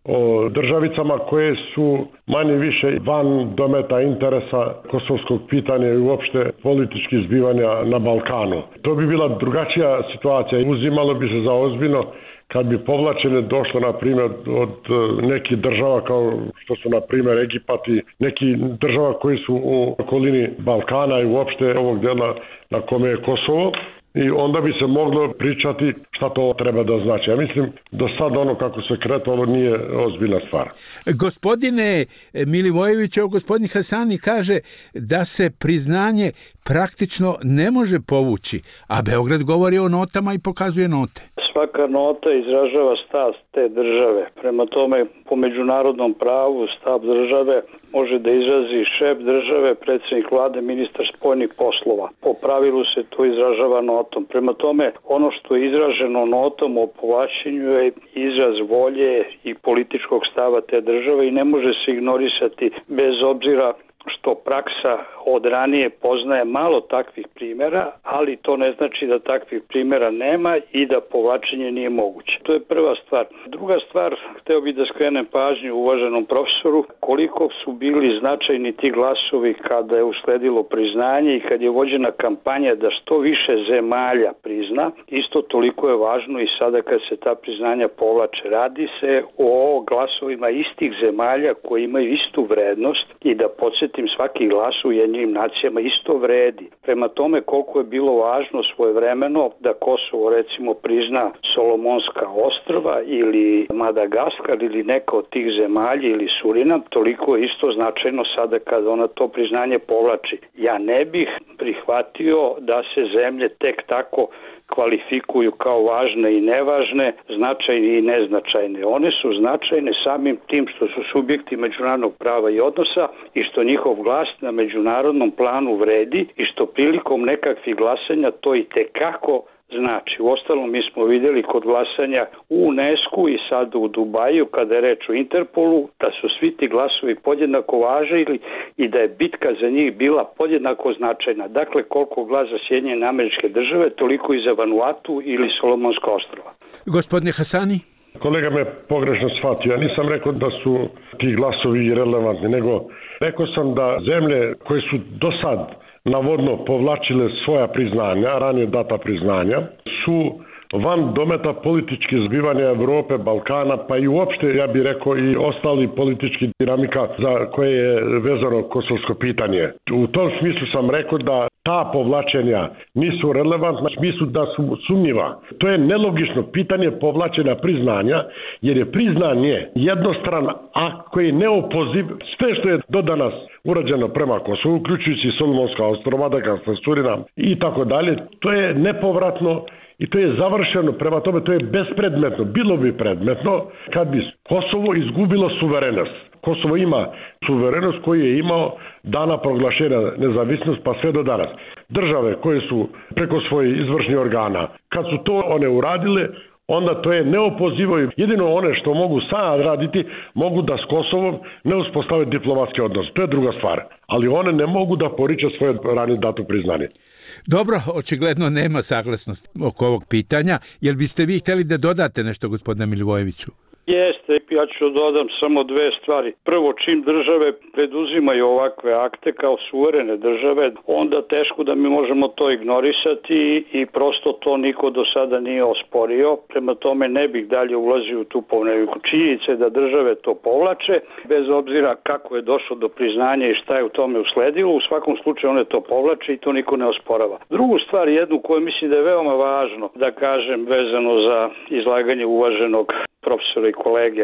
o državicama koje su manje više van dometa interesa kosovskog pitanja i uopšte političkih zbivanja na Balkanu. To bi bila drugačija situacija. Uzimalo bi se za ozbiljno kad bi povlačenje došlo, na primjer, od nekih država kao što su, na primjer, Egipat i neki država koji su u okolini Balkana i uopšte ovog dela na kome je Kosovo. I onda bi se moglo pričati šta to treba da znači. Ja mislim, do sada ono kako se kretalo nije ozbiljna stvar. Gospodine Milivojević, gospodin Hasani kaže da se priznanje praktično ne može povući, a Beograd govori o notama i pokazuje note. Svaka nota izražava stav te države. Prema tome, po međunarodnom pravu stav države može da izrazi šef države, predsjednik vlade, ministar spoljnih poslova. Po pravilu se to izražava notom. Prema tome, ono što je izraženo notom o povlačenju je izraz volje i političkog stava te države i ne može se ignorisati bez obzira što praksa od ranije poznaje malo takvih primjera, ali to ne znači da takvih primjera nema i da povlačenje nije moguće. To je prva stvar. Druga stvar, hteo bih da skrenem pažnju uvaženom profesoru koliko su bili značajni ti glasovi kada je usledilo priznanje i kad je vođena kampanja da što više zemalja prizna, isto toliko je važno i sada kad se ta priznanja povlače. Radi se o glasovima istih zemalja koji imaju istu vrednost i da podsjetim, svaki glas u Ujedinjenim nacijama isto vredi. Prema tome koliko je bilo važno svojevremeno da Kosovo recimo prizna Solomonska ostrva ili Madagaskar ili neka od tih zemalja ili Surinam, toliko je isto značajno sada kada ona to priznanje povlači. Ja ne bih prihvatio da se zemlje tek tako kvalifikuju kao važne i nevažne, značajne i neznačajne. One su značajne samim tim što su subjekti međunarodnog prava i odnosa i što njihov glas na međunarodnom planu vredi i što prilikom nekakvih glasanja to i tekako znači. Uostalom mi smo vidjeli kod glasanja u UNESCO i sad u Dubaju kada je reč o Interpolu da su svi ti glasovi podjednako važili i da je bitka za njih bila podjednako značajna. Dakle, koliko glas za Sjedinjene Američke Države, toliko i za Vanuatu ili Solomonska ostrva. Gospodine Hasani? Kolega me pogrešno shvatio. Ja nisam rekao da su ti glasovi irelevantni, nego rekao sam da zemlje koje su do sad navodno povlačile svoja priznanja, ranije data priznanja, su van dometa političkih zbivanja Evrope, Balkana, pa i uopšte, ja bih rekao, i ostali politički dinamika za koje je vezano kosovsko pitanje. U tom smislu sam rekao da ta povlačenja nisu relevantna, u smislu da su sumnjiva. To je nelogično pitanje povlačenja priznanja, jer je priznanje jednostran akt koji je neopoziv. Sve što je do danas urađeno prema Kosovu, uključujući Solomonska ostrva, Madagaskar, Surinam i tako dalje, to je nepovratno i to je završeno, prema tome to je bespredmetno. Bilo bi predmetno kad bi Kosovo izgubilo suverenost. Kosovo ima suverenost koju je imao dana proglašenja nezavisnost pa sve do danas. Države koje su preko svojih izvršnih organa, kad su to one uradile, onda to je neopozivo i jedino one što mogu sad raditi, mogu da s Kosovom ne uspostave diplomatske odnose. To je druga stvar. Ali one ne mogu da poriče svoje ranije dato priznanje. Dobro, očigledno nema saglasnosti oko ovog pitanja. Jel biste vi htjeli da dodate nešto, gospodine Milivojeviću? Jeste, ja ću dodam samo dve stvari. Prvo, čim države preduzimaju ovakve akte kao suverene države, onda teško da mi možemo to ignorisati i prosto to niko do sada nije osporio. Prema tome ne bih dalje ulazio u tu polemiku. Činjenica je da države to povlače, bez obzira kako je došlo do priznanja i šta je u tome usledilo. U svakom slučaju one to povlače i to niko ne osporava. Drugu stvar, jednu koju mislim da je veoma važno da kažem vezano za izlaganje uvaženog profesora i kolege.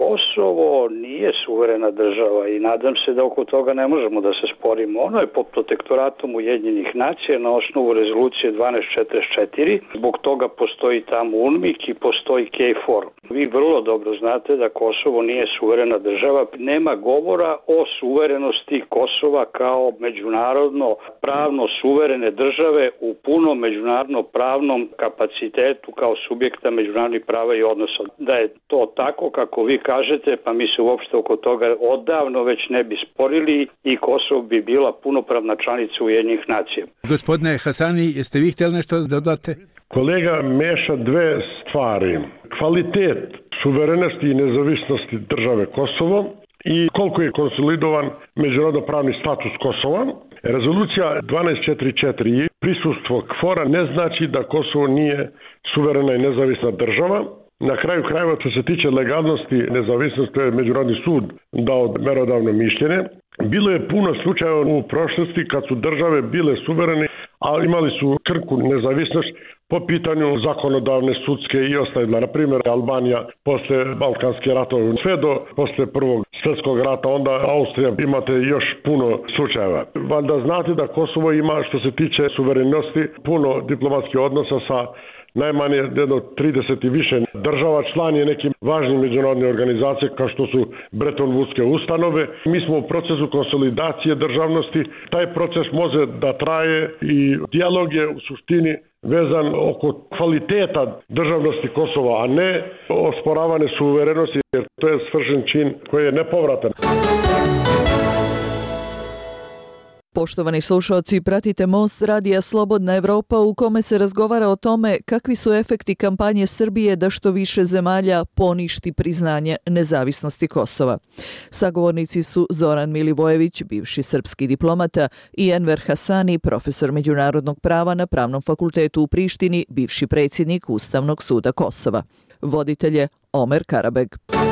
Kosovo nije suverena država i nadam se da oko toga ne možemo da se sporimo. Ono je pod protektoratom Ujedinjenih nacija na osnovu rezolucije 1244. Zbog toga postoji tamo UNMIK i postoji KFOR. Vi vrlo dobro znate da Kosovo nije suverena država. Nema govora o suverenosti Kosova kao međunarodno pravno suverene države u punom međunarodno pravnom kapacitetu kao subjekta međunarodnih prava i odnosa. Da je to tako kako vi kažete, pa mi se uopšte oko toga odavno već ne bi sporili i Kosovo bi bila punopravna članica Ujedinjenih nacija. Gospodine Hasani, jeste vi htjeli nešto dodati? Kolega meša dve stvari. Kvalitet suverenosti i nezavisnosti države Kosovo i koliko je konsolidovan međunarodno pravni status Kosova. Rezolucija 1244 i prisustvo KFOR-a ne znači da Kosovo nije suverena i nezavisna država. Na kraju krajeva, što se tiče legalnosti i nezavisnosti, to je Međunarodni sud dao merodavno mišljenje. Bilo je puno slučajeva u prošlosti kad su države bile suverene, a imali su krku nezavisnost po pitanju zakonodavne, sudske i ostale. Na primjer, Albanija posle Balkanske ratove, sve do posle Prvog svjetskog rata, onda Austrija, imate još puno slučajeva. Valjda znate da Kosovo ima, što se tiče suverenosti, puno diplomatskih odnosa sa najmanje jedno 30 i više država, član je nekim važnim međunarodnim organizacije kao što su Bretton Woodske ustanove. Mi smo u procesu konsolidacije državnosti. Taj proces može da traje i dijalog je u suštini vezan oko kvaliteta državnosti Kosova, a ne osporavane suverenosti, jer to je svršen čin koji je nepovratan. Poštovani slušalci, pratite Most radija Slobodna Evropa u kome se razgovara o tome kakvi su efekti kampanje Srbije da što više zemalja poništi priznanje nezavisnosti Kosova. Sagovornici su Zoran Milivojević, bivši srpski diplomata, i Enver Hasani, profesor međunarodnog prava na Pravnom fakultetu u Prištini, bivši predsjednik Ustavnog suda Kosova. Voditelj je Omer Karabeg.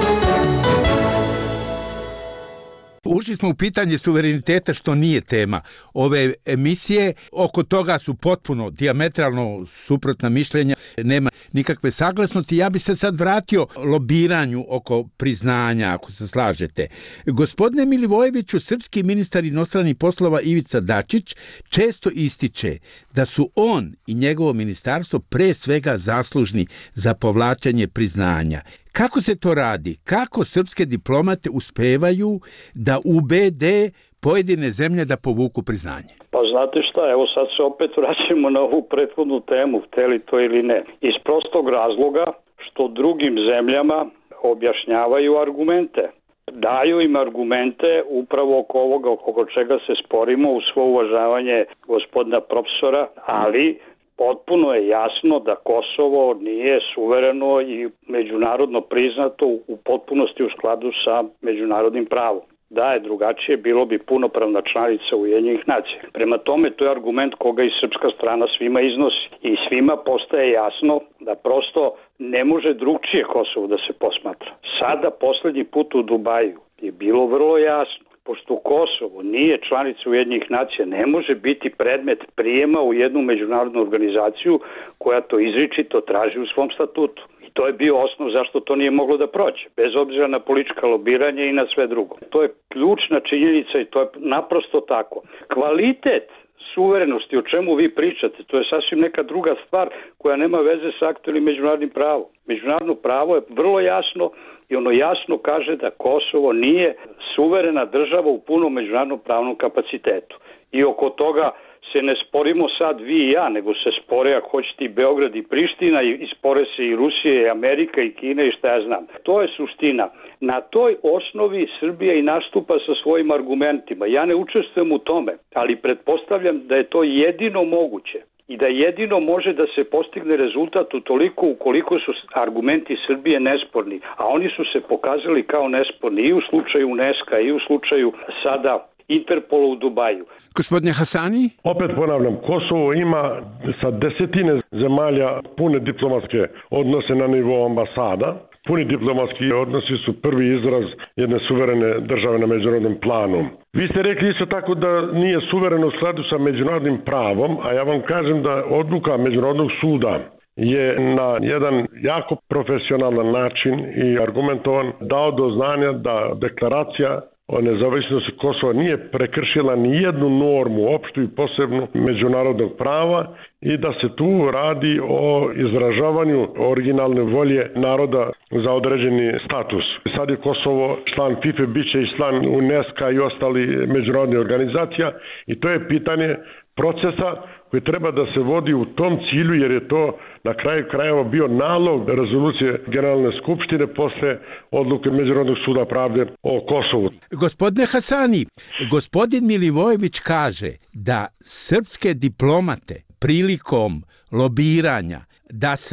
Ušli smo u pitanje suvereniteta, što nije tema ove emisije. Oko toga su potpuno dijametralno suprotna mišljenja, nema nikakve saglasnosti. Ja bi se sad vratio lobiranju oko priznanja, ako se slažete. Gospodine Milivojeviću, srpski ministar inostranih poslova Ivica Dačić često ističe da su on i njegovo ministarstvo pre svega zaslužni za povlačenje priznanja. Kako se to radi? Kako srpske diplomate uspevaju da ubede pojedine zemlje da povuku priznanje? Pa znate šta, evo sad se opet vraćamo na ovu prethodnu temu, hteli to ili ne. Iz prostog razloga što drugim zemljama objašnjavaju argumente. Daju im argumente upravo oko ovoga, oko čega se sporimo, u svo uvažavanje gospodina profesora, ali potpuno je jasno da Kosovo nije suvereno i međunarodno priznato u potpunosti u skladu sa međunarodnim pravom. Da je drugačije, bilo bi punopravna članica Ujedinjenih nacija. Prema tome, to je argument koga i srpska strana svima iznosi. I svima postaje jasno da prosto ne može drugčije Kosovo da se posmatra. Sada, poslednji put u Dubaju, je bilo vrlo jasno. Pošto Kosovo nije članica Ujedinjenih nacija, ne može biti predmet prijema u jednu međunarodnu organizaciju koja to izričito traži u svom statutu. I to je bio osnov zašto to nije moglo da prođe, bez obzira na politička lobiranja i na sve drugo. To je ključna činjenica i to je naprosto tako. Kvalitet suverenosti, o čemu vi pričate, to je sasvim neka druga stvar koja nema veze sa aktualnim međunarodnim pravom. Međunarodno pravo je vrlo jasno i ono jasno kaže da Kosovo nije suverena država u punom međunarodnom pravnom kapacitetu. I oko toga se ne sporimo sad vi i ja, nego se spore, ako hoćete, i Beograd i Priština, i spore se i Rusija i Amerika i Kina i šta ja znam. To je suština. Na toj osnovi Srbija i nastupa sa svojim argumentima. Ja ne učestvujem u tome, ali pretpostavljam da je to jedino moguće i da jedino može da se postigne rezultat utoliko ukoliko su argumenti Srbije nesporni, a oni su se pokazali kao nesporni i u slučaju UNESCO i u slučaju sada Interpola u Dubaju. Gospodine Hasani? Opet ponavljam, Kosovo ima sa desetine zemalja pune diplomatske odnose na nivou ambasada. Puni diplomatski odnosi su prvi izraz jedne suverene države na međunarodnom planu. Vi ste rekli isto tako da nije suvereno u skladu sa međunarodnim pravom, a ja vam kažem da odluka Međunarodnog suda je na jedan jako profesionalan način i argumentovan dao do znanja da deklaracija o nezavisnosti Kosova nije prekršila ni jednu normu, opštu i posebnu međunarodnog prava i da se tu radi o izražavanju originalne volje naroda za određeni status. Sad je Kosovo član FIFA, bit će i član UNESCO i ostali međunarodnih organizacija i to je pitanje procesa koji treba da se vodi u tom cilju, jer je to na kraju krajeva bio nalog rezolucije Generalne skupštine posle odluke Međunarodnog suda pravde o Kosovu. Gospodine Hasani, gospodin Milivojević kaže da srpske diplomate prilikom lobiranja da se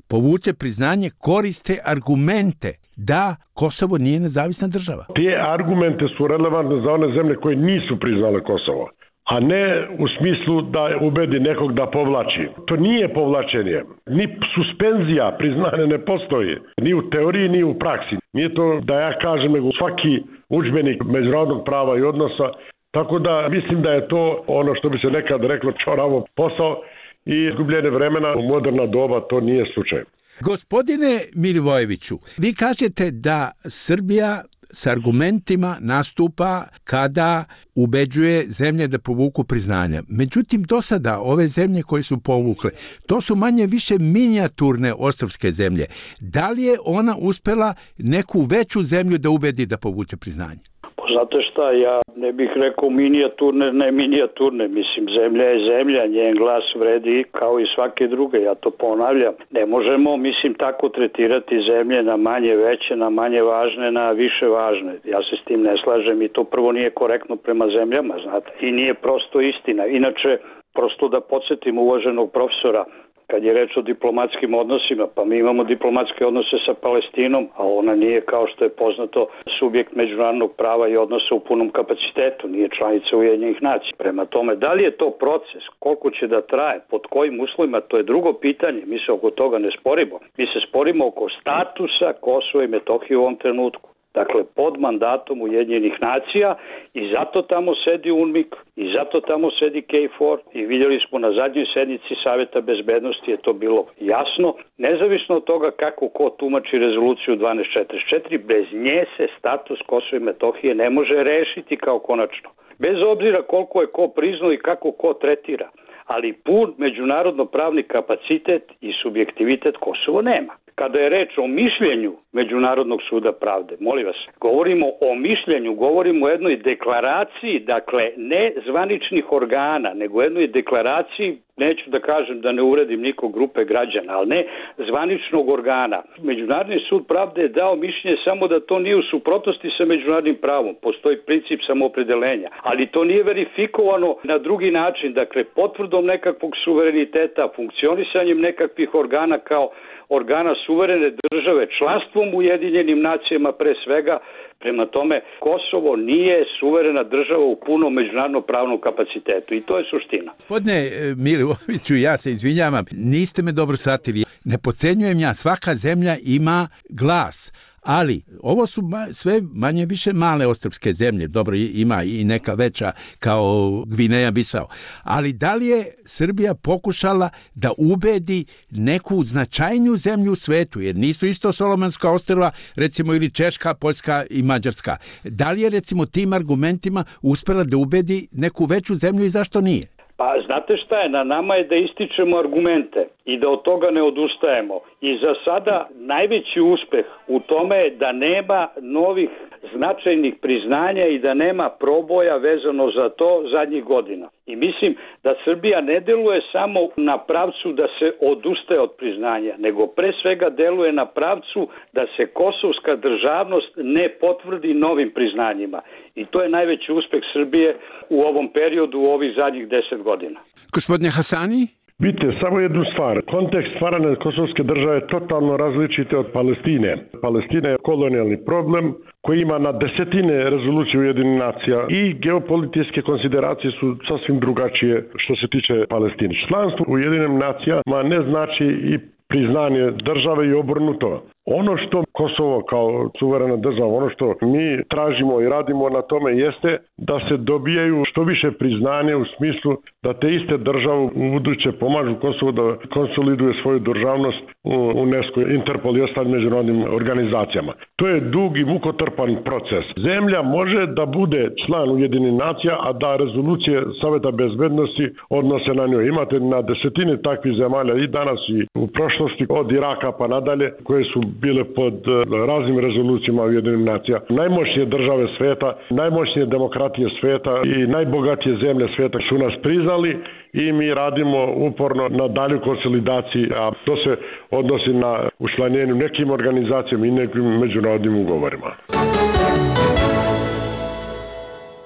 povuče priznanje, koriste argumente da Kosovo nije nezavisna država. Te argumente su relevantne za one zemlje koje nisu priznale Kosovo, a ne u smislu da ubedi nekog da povlači. To nije povlačenje. Ni suspenzija priznanja ne postoji. Ni u teoriji, ni u praksi. Nije to da ja kažem, nego svaki udžbenik međunarodnog prava i odnosa. Tako da mislim da je to ono što bi se nekad reklo čoravo posao i izgubljene vremena u moderna doba, to nije slučaj. Gospodine Milivojeviću, vi kažete da Srbija s argumentima nastupa kada ubeđuje zemlje da povuku priznanja. Međutim, do sada ove zemlje koje su povukle, to su manje više minijaturne ostrvske zemlje. Da li je ona uspela neku veću zemlju da ubedi da povuče priznanje? Znate šta, ja ne bih rekao minijaturne, ne minijaturne. Mislim, zemlja je zemlja, njen glas vredi kao i svake druge, ja to ponavljam. Ne možemo, mislim, tako tretirati zemlje na manje veće, na manje važne, na više važne. Ja se s tim ne slažem i to prvo nije korektno prema zemljama, znate. I nije prosto istina. Inače, prosto da podsjetim uvaženog profesora, kad je reč o diplomatskim odnosima, pa mi imamo diplomatske odnose sa Palestinom, a ona nije, kao što je poznato, subjekt međunarodnog prava i odnosa u punom kapacitetu, nije članica Ujedinjenih nacija. Prema tome, da li je to proces, koliko će da traje, pod kojim uslovima, to je drugo pitanje, mi se oko toga ne sporimo. Mi se sporimo oko statusa Kosova i Metohije u ovom trenutku. Dakle, pod mandatom Ujedinjenih nacija i zato tamo sedi UNMIK i zato tamo sedi KFOR i vidjeli smo na zadnjoj sednici Savjeta bezbednosti je to bilo jasno. Nezavisno od toga kako ko tumači rezoluciju 1244, bez nje se status Kosova i Metohije ne može rešiti kao konačno. Bez obzira koliko je ko priznao i kako ko tretira, ali pun međunarodno pravni kapacitet i subjektivitet Kosovo nema. Kada je reč o mišljenju Međunarodnog suda pravde, molim vas, govorimo o mišljenju, govorimo o jednoj deklaraciji, dakle ne zvaničnih organa, nego jednoj deklaraciji, neću da kažem da ne uvredim nikog grupe građana, ali ne zvaničnog organa. Međunarodni sud pravde je dao mišljenje samo da to nije u suprotnosti sa međunarodnim pravom, postoji princip samoopredeljenja, ali to nije verifikovano na drugi način, dakle potvrdom nekakvog suvereniteta, funkcionisanjem nekakvih organa kao organa suverene države, članstvom u Ujedinjenim nacijama pre svega. Prema tome, Kosovo nije suverena država u punom međunarodno pravnom kapacitetu i to je suština. Gospodine Milivojeviću, ja se izvinjavam, niste me dobro shvatili. Ne podcenjujem ja, svaka zemlja ima glas. Ali ovo su sve manje više male ostrvske zemlje, dobro ima i neka veća kao Gvineja Bisao, ali da li je Srbija pokušala da ubedi neku značajniju zemlju u svetu, jer nisu isto Solomonska ostrva, recimo ili Češka, Poljska i Mađarska. Da li je recimo tim argumentima uspela da ubedi neku veću zemlju i zašto nije? Pa znate šta je, na nama je da ističemo argumente i da od toga ne odustajemo. I za sada najveći uspeh u tome je da nema novih značajnih priznanja i da nema proboja vezano za to zadnjih godina. I mislim da Srbija ne deluje samo na pravcu da se odustaje od priznanja, nego pre svega deluje na pravcu da se kosovska državnost ne potvrdi novim priznanjima. I to je najveći uspeh Srbije u ovom periodu, u ovih zadnjih 10 godina. Gospodine Hasani? Vidite, samo jednu stvar. Kontekst stvaranja kosovske države je totalno različit od Palestine. Palestina je kolonijalni problem koji ima na desetine rezolucije Ujedinjenih nacija i geopolitičke konsideracije su sasvim drugačije što se tiče Palestine. Članstvo u Ujedinjenim nacijama ne znači i priznanje države i obrnuto. Ono što Kosovo kao suverena država, ono što mi tražimo i radimo na tome jeste da se dobijaju što više priznanje u smislu da te iste države u buduće pomažu Kosovo da konsoliduje svoju državnost u UNESCO, Interpol i ostalim međunarodnim organizacijama. To je dug i mukotrpan proces. Zemlja može da bude član Ujedinjenih nacija, a da rezolucije Saveta bezbednosti odnose na njoj. Imate na desetine takvih zemalja i danas i u prošlosti od Iraka pa nadalje koje su bile pod raznim rezolucijama Ujedinjenih nacija. Najmoćnije države sveta, najmoćnije demokratije sveta i najbogatije zemlje sveta su nas priznali i mi radimo uporno na dalju konsolidaciji, a to se odnosi na učlanjenju nekim organizacijama i nekim međunarodnim ugovorima.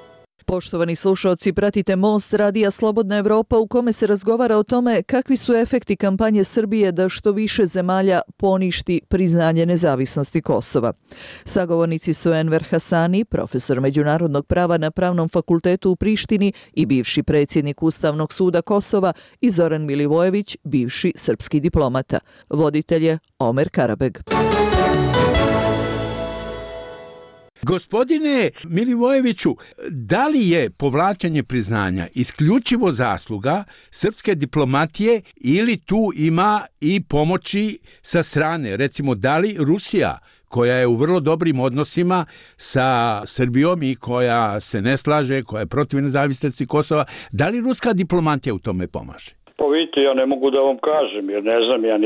Poštovani slušalci, pratite Most radija Slobodna Evropa u kome se razgovara o tome kakvi su efekti kampanje Srbije da što više zemalja poništi priznanje nezavisnosti Kosova. Sagovornici su Enver Hasani, profesor međunarodnog prava na Pravnom fakultetu u Prištini i bivši predsjednik Ustavnog suda Kosova, i Zoran Milivojević, bivši srpski diplomata. Voditelj je Omer Karabeg. Gospodine Milivojeviću, da li je povlačenje priznanja isključivo zasluga srpske diplomatije ili tu ima i pomoći sa strane? Recimo, da li Rusija, koja je u vrlo dobrim odnosima sa Srbijom i koja se ne slaže, koja je protiv nezavisnosti Kosova, da li ruska diplomatija u tome pomaže? Pa vidite, ja ne mogu da vam kažem, jer ne znam, ja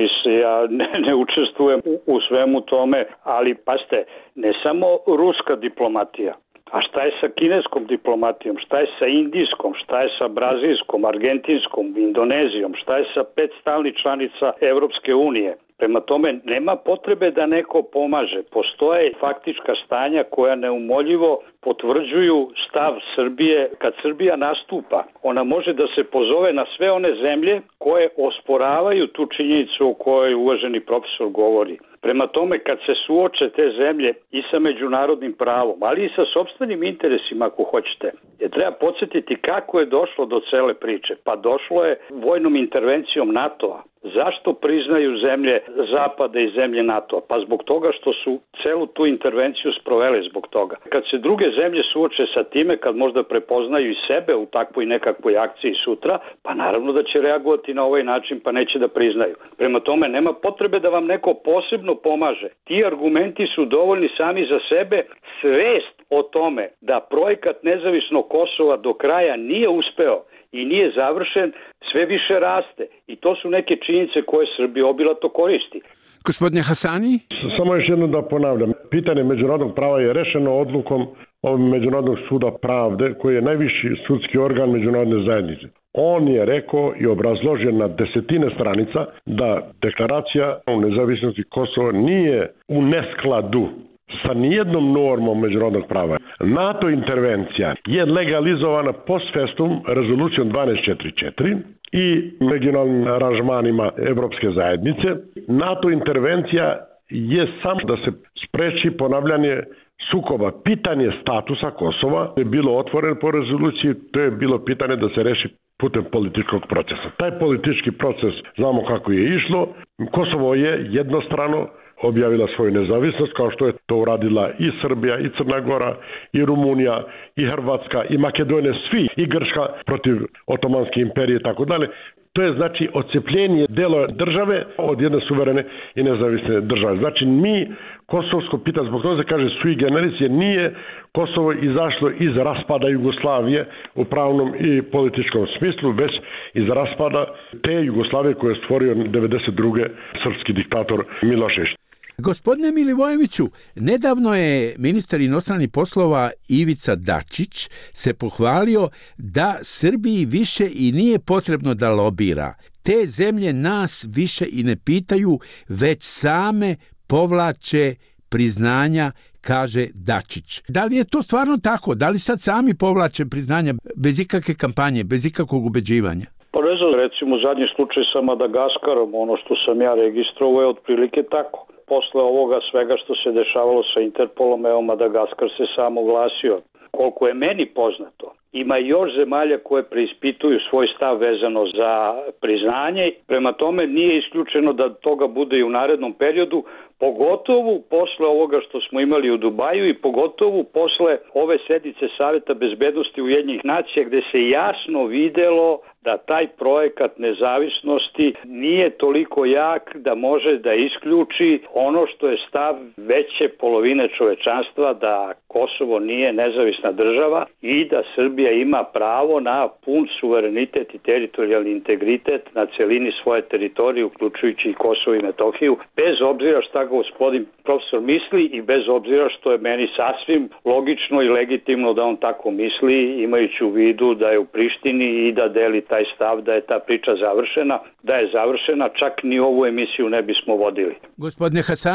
ne učestvujem u svemu tome, ali pazite, ne samo ruska diplomatija, a šta je sa kineskom diplomatijom, šta je sa indijskom, šta je sa brazilskom, argentinskom, Indonezijom, šta je sa 5 stalnih članica Evropske unije. Prema tome, nema potrebe da neko pomaže. Postoje faktička stanja koja neumoljivo potvrđuju stav Srbije. Kad Srbija nastupa, ona može da se pozove na sve one zemlje koje osporavaju tu činjenicu o kojoj uvaženi profesor govori. Prema tome, kad se suoče te zemlje i sa međunarodnim pravom, ali i sa sopstvenim interesima, ako hoćete, je treba podsjetiti kako je došlo do cele priče. Pa došlo je vojnom intervencijom NATO-a. Zašto priznaju zemlje Zapada i zemlje NATO-a? Pa zbog toga što su celu tu intervenciju sprovele zbog toga. Kad se druge zemlje suoče sa time, kad možda prepoznaju i sebe u takvoj nekakvoj akciji sutra, pa naravno da će reagovati na ovaj način, pa neće da priznaju. Prema tome, nema potrebe da vam neko posebno pomaže. Ti argumenti su dovoljni sami za sebe. Svest o tome da projekat nezavisnog Kosova do kraja nije uspeo i nije završen, sve više raste. I to su neke činjenice koje Srbija obilato koristi. Gospodine Hasani? Samo još jedno da ponavljam. Pitanje međunarodnog prava je rešeno odlukom Međunarodnog suda pravde, koji je najviši sudski organ međunarodne zajednice. On je rekao i obrazložio na desetine stranica da deklaracija o nezavisnosti Kosova nije u neskladu sa nijednom normom međunarodnog prava. NATO intervencija je legalizovana post festum rezolucijom 1244 i regionalnim aranžmanima Evropske zajednice. NATO intervencija je samo da se spreči ponavljanje sukoba. Pitanje statusa Kosova je bilo otvoreno po rezoluciji, to je bilo pitanje da se reši putem političkog procesa. Taj politički proces znamo kako je išlo. Kosovo je jednostrano objavila svoju nezavisnost, kao što je to uradila i Srbija, i Crna Gora, i Rumunija, i Hrvatska, i Makedonija, svi, i Grčka protiv Otomanske imperije i tako dalje. To je znači odcepljenje dela države od jedne suverene i nezavisne države. Znači mi kosovsko pitanje, zbog toga se kaže sui generis, jer nije Kosovo izašlo iz raspada Jugoslavije u pravnom i političkom smislu, već iz raspada te Jugoslavije koje je stvorio 92. srpski diktator Milošević. Gospodine Milivojeviću, nedavno je ministar inostranih poslova Ivica Dačić se pohvalio da Srbiji više i nije potrebno da lobira. Te zemlje nas više i ne pitaju, već same povlače priznanja, kaže Dačić. Da li je to stvarno tako? Da li sad sami povlače priznanja bez ikakve kampanje, bez ikakvog ubeđivanja? Pa ne znam, recimo zadnji slučaj sa Madagaskarom, ono što sam ja registrovao je otprilike tako. Posle ovoga svega što se dešavalo sa Interpolom, evo Madagaskar se sam oglasio. Koliko je meni poznato, ima još zemalja koje preispituju svoj stav vezano za priznanje. Prema tome nije isključeno da toga bude i u narednom periodu, pogotovo posle ovoga što smo imali u Dubaju i pogotovo posle ove sednice Saveta bezbednosti Ujedinjenih nacija, gde se jasno videlo da taj projekat nezavisnosti nije toliko jak da može da isključi ono što je stav veće polovine čovečanstva, da Kosovo nije nezavisna država i da Srbija ima pravo na pun suverenitet i teritorijalni integritet na celini svoje teritorije, uključujući i Kosovo i Metohiju, bez obzira šta gospodin profesor misli i bez obzira što je meni sasvim logično i legitimno da on tako misli, imajući u vidu da je u Prištini i da deli taj stav da je ta priča završena. Da je završena, čak ni ovu emisiju ne bismo vodili. Gospodine Hasani?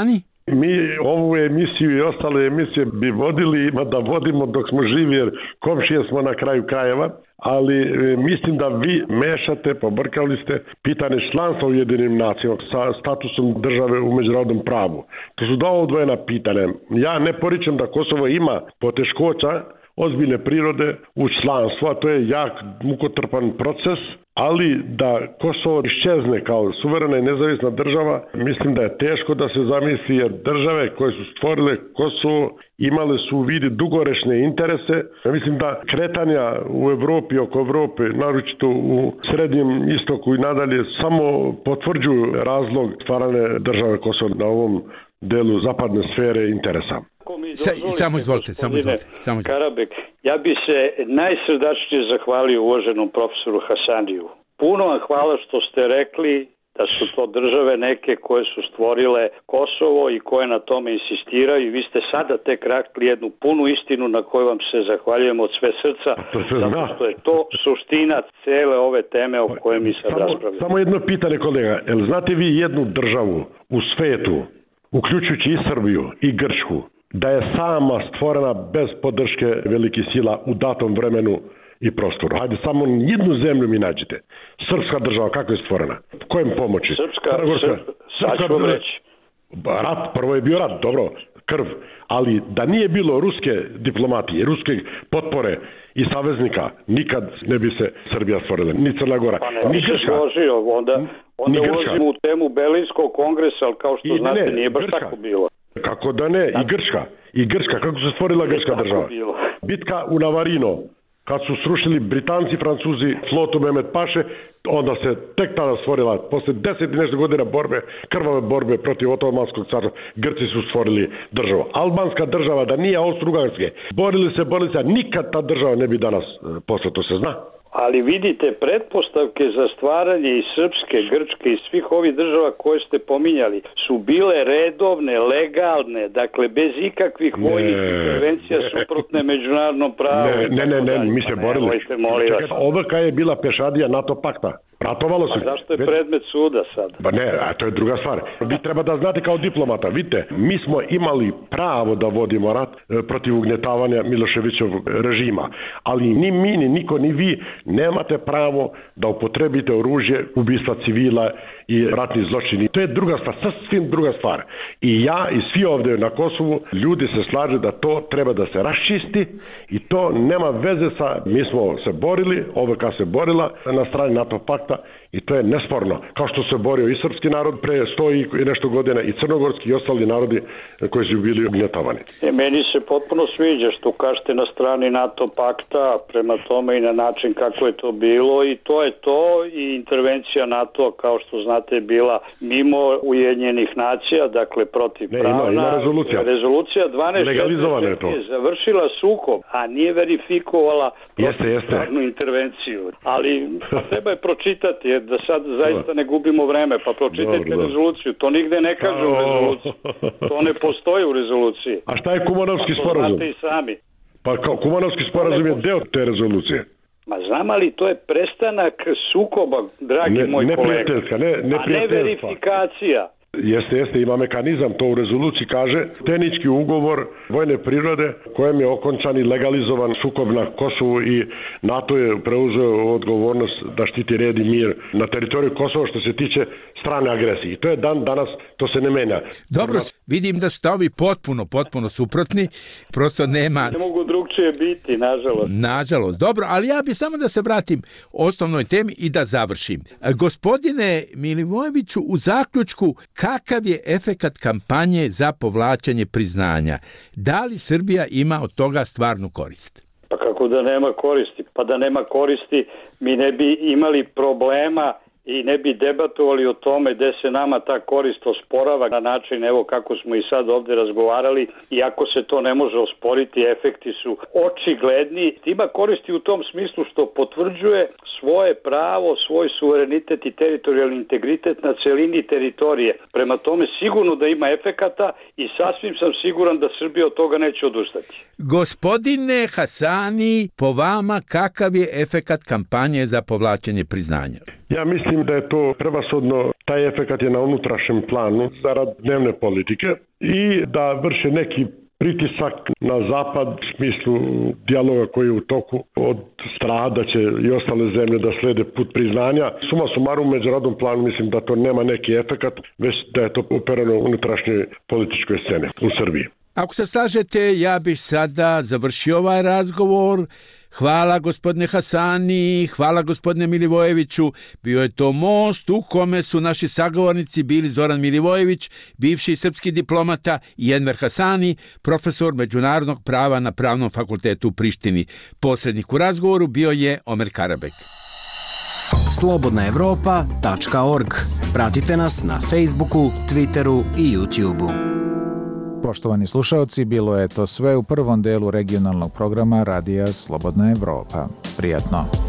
Mi ovu emisiju i ostale emisije bi vodili, ima da vodimo dok smo živi, jer komšije smo na kraju krajeva, ali mislim da vi mešate, pobrkali ste pitanje članstva u Ujedinjenim nacijama sa statusom države u međunarodnom pravu. To su dva odvojena pitanja. Ja ne poričem da Kosovo ima poteškoća ozbiljne prirode u članstvo, a to je jak mukotrpan proces, ali da Kosovo iščezne kao suverena i nezavisna država, mislim da je teško da se zamisli, jer države koje su stvorile Kosovo imale su u vidi dugoročne interese. Ja mislim da kretanja u Evropi, oko Evrope, naročito u Srednjem istoku i nadalje, samo potvrđuju razlog stvarane države Kosovo na ovom delu zapadne sfere interesa. Samo izvolite. Karabek, ja bi se najsrdačnije zahvalio uvaženom profesoru Hasaniju. Puno vam hvala što ste rekli da su to države neke koje su stvorile Kosovo i koje na tome insistiraju i vi ste sada tek rekli jednu punu istinu na koju vam se zahvaljujemo od sve srca, zato što je to suština cele ove teme o kojoj mi sad raspravljamo. Samo jedno pitanje, kolega, jel znate vi jednu državu u svetu, uključujući i Srbiju i Grčku, da je sama stvorena bez podrške velikih sila u datom vremenu i prostoru? Hajde, samo jednu zemlju mi nađite. Srpska država, kako je stvorena? Kojem pomoći? Sad ću vam reći. Rat, prvo je bio rat, dobro, krv, ali da nije bilo ruske diplomatije, ruske potpore i saveznika, nikad ne bi se Srbija stvorila, ni Crna Gora, ni Grčka. Onda ulazimo u temu Berlinskog kongresa, ali kao što znate, nije baš tako bilo. Kako da ne, i Grčka, kako se stvorila grčka država? Bitka u Navarino, kad su srušili Britanci, Francuzi, flotu Mehmed Paše, onda se tek tada stvorila, posle 10 i nešto godina borbe, krvave borbe protiv Otomanskog carstva, Grci su stvorili državu. Albanska država, da nije Austro-Ugarske, borili se, nikad ta država ne bi danas posle, to se zna. Ali vidite, pretpostavke za stvaranje i Srpske, Grčke i svih ovih država koje ste pominjali su bile redovne, legalne, dakle bez ikakvih vojnih intervencija suprotne međunarodnom pravu. Ne, mi se borili. Ovrka je bila pešadija NATO pakta. Ratovalo se. Zašto je predmet suda sad? Ba ne, a to je druga stvar. Vi treba da znate kao diplomata, vidite, mi smo imali pravo da vodimo rat protiv ugnjetavanja Miloševićevog režima, ali ni mi, ni niko, ni vi nemate pravo da upotrebite oružje ubistva civila i ratni zločini. To je druga stvar, sasvim druga stvar. I ja i svi ovdje na Kosovu, ljudi se slaže da to treba da se raščisti i to nema veze sa, mi smo se borili, OVK se borila na strani NATO pakta i to je nesporno. Kao što se borio i srpski narod pre 100 i nešto godina i crnogorski i ostali narodi koji su bili ugnjetavani. Meni se potpuno sviđa što kažete na strani NATO pakta, prema tome i na način kako je to bilo i to je to i intervencija NATO kao što znate je bila mimo Ujedinjenih nacija, dakle protiv prava. Ima rezolucija 12 legalizovana je to. Je završila sukob, a nije verifikovala stvarnu intervenciju. Ali treba je pročitati, jer da sad zaista ne gubimo vreme, pa pročitajte rezoluciju. To nigde ne kaže u rezoluciji. To ne postoji u rezoluciji. A šta je Kumanovski sporazum? Znate i sami. Pa Kumanovski sporazum je deo te rezolucije. Ma znam, ali to je prestanak sukoba, dragi moj kolega. A ne verifikacija. Jeste, ima mekanizam, to u rezoluciji kaže, tehnički ugovor vojne prirode kojem je okončan i legalizovan sukob na Kosovu i NATO je preuzeo odgovornost da štiti red i mir na teritoriju Kosova što se tiče strane agresije. I to je dan danas, to se ne menja. Dobro, vidim da su stavi potpuno suprotni, prosto nema... Ne mogu drugčije biti, nažalost. Nažalost, dobro, ali ja bi samo da se vratim osnovnoj temi i da završim. Gospodine Milivojeviću, u zaključku, kakav je efekat kampanje za povlačenje priznanja? Da li Srbija ima od toga stvarnu korist? Pa kako da nema koristi? Pa da nema koristi mi ne bi imali problema i ne bi debatovali o tome gde se nama ta korist osporava na način evo kako smo i sad ovdje razgovarali, iako se to ne može osporiti, efekti su očigledni. Ima koristi u tom smislu što potvrđuje svoje pravo, svoj suverenitet i teritorijalni integritet na celini teritorije. Prema tome sigurno da ima efekata i sasvim sam siguran da Srbija od toga neće odustati. Gospodine Hasani, po vama kakav je efekat kampanje za povlačenje priznanja? Ja mislim da je to prevashodno, taj efekat je na unutrašnjem planu zarad dnevne politike i da vrše neki pritisak na zapad u smislu dijaloga koji je u toku od strada će i ostale zemlje da slede put priznanja. Suma sumarum u međunarodnom planu mislim da to nema neki efekat, već da je to operano u unutrašnjoj političkoj sceni u Srbiji. Ako se slažete, ja bih sada završio ovaj razgovor. Hvala gospodine Hasani, hvala gospodine Milivojeviću. Bio je to Most u kome su naši sagovornici bili Zoran Milivojević, bivši srpski diplomata, i Enver Hasani, profesor međunarodnog prava na Pravnom fakultetu u Prištini. Posrednik u razgovoru bio je Omer Karabek. slobodnaevropa.org. Pratite nas na Facebooku, Twitteru i YouTubeu. Poštovani slušalci, bilo je to sve u prvom delu regionalnog programa Radija Slobodna Evropa. Prijatno.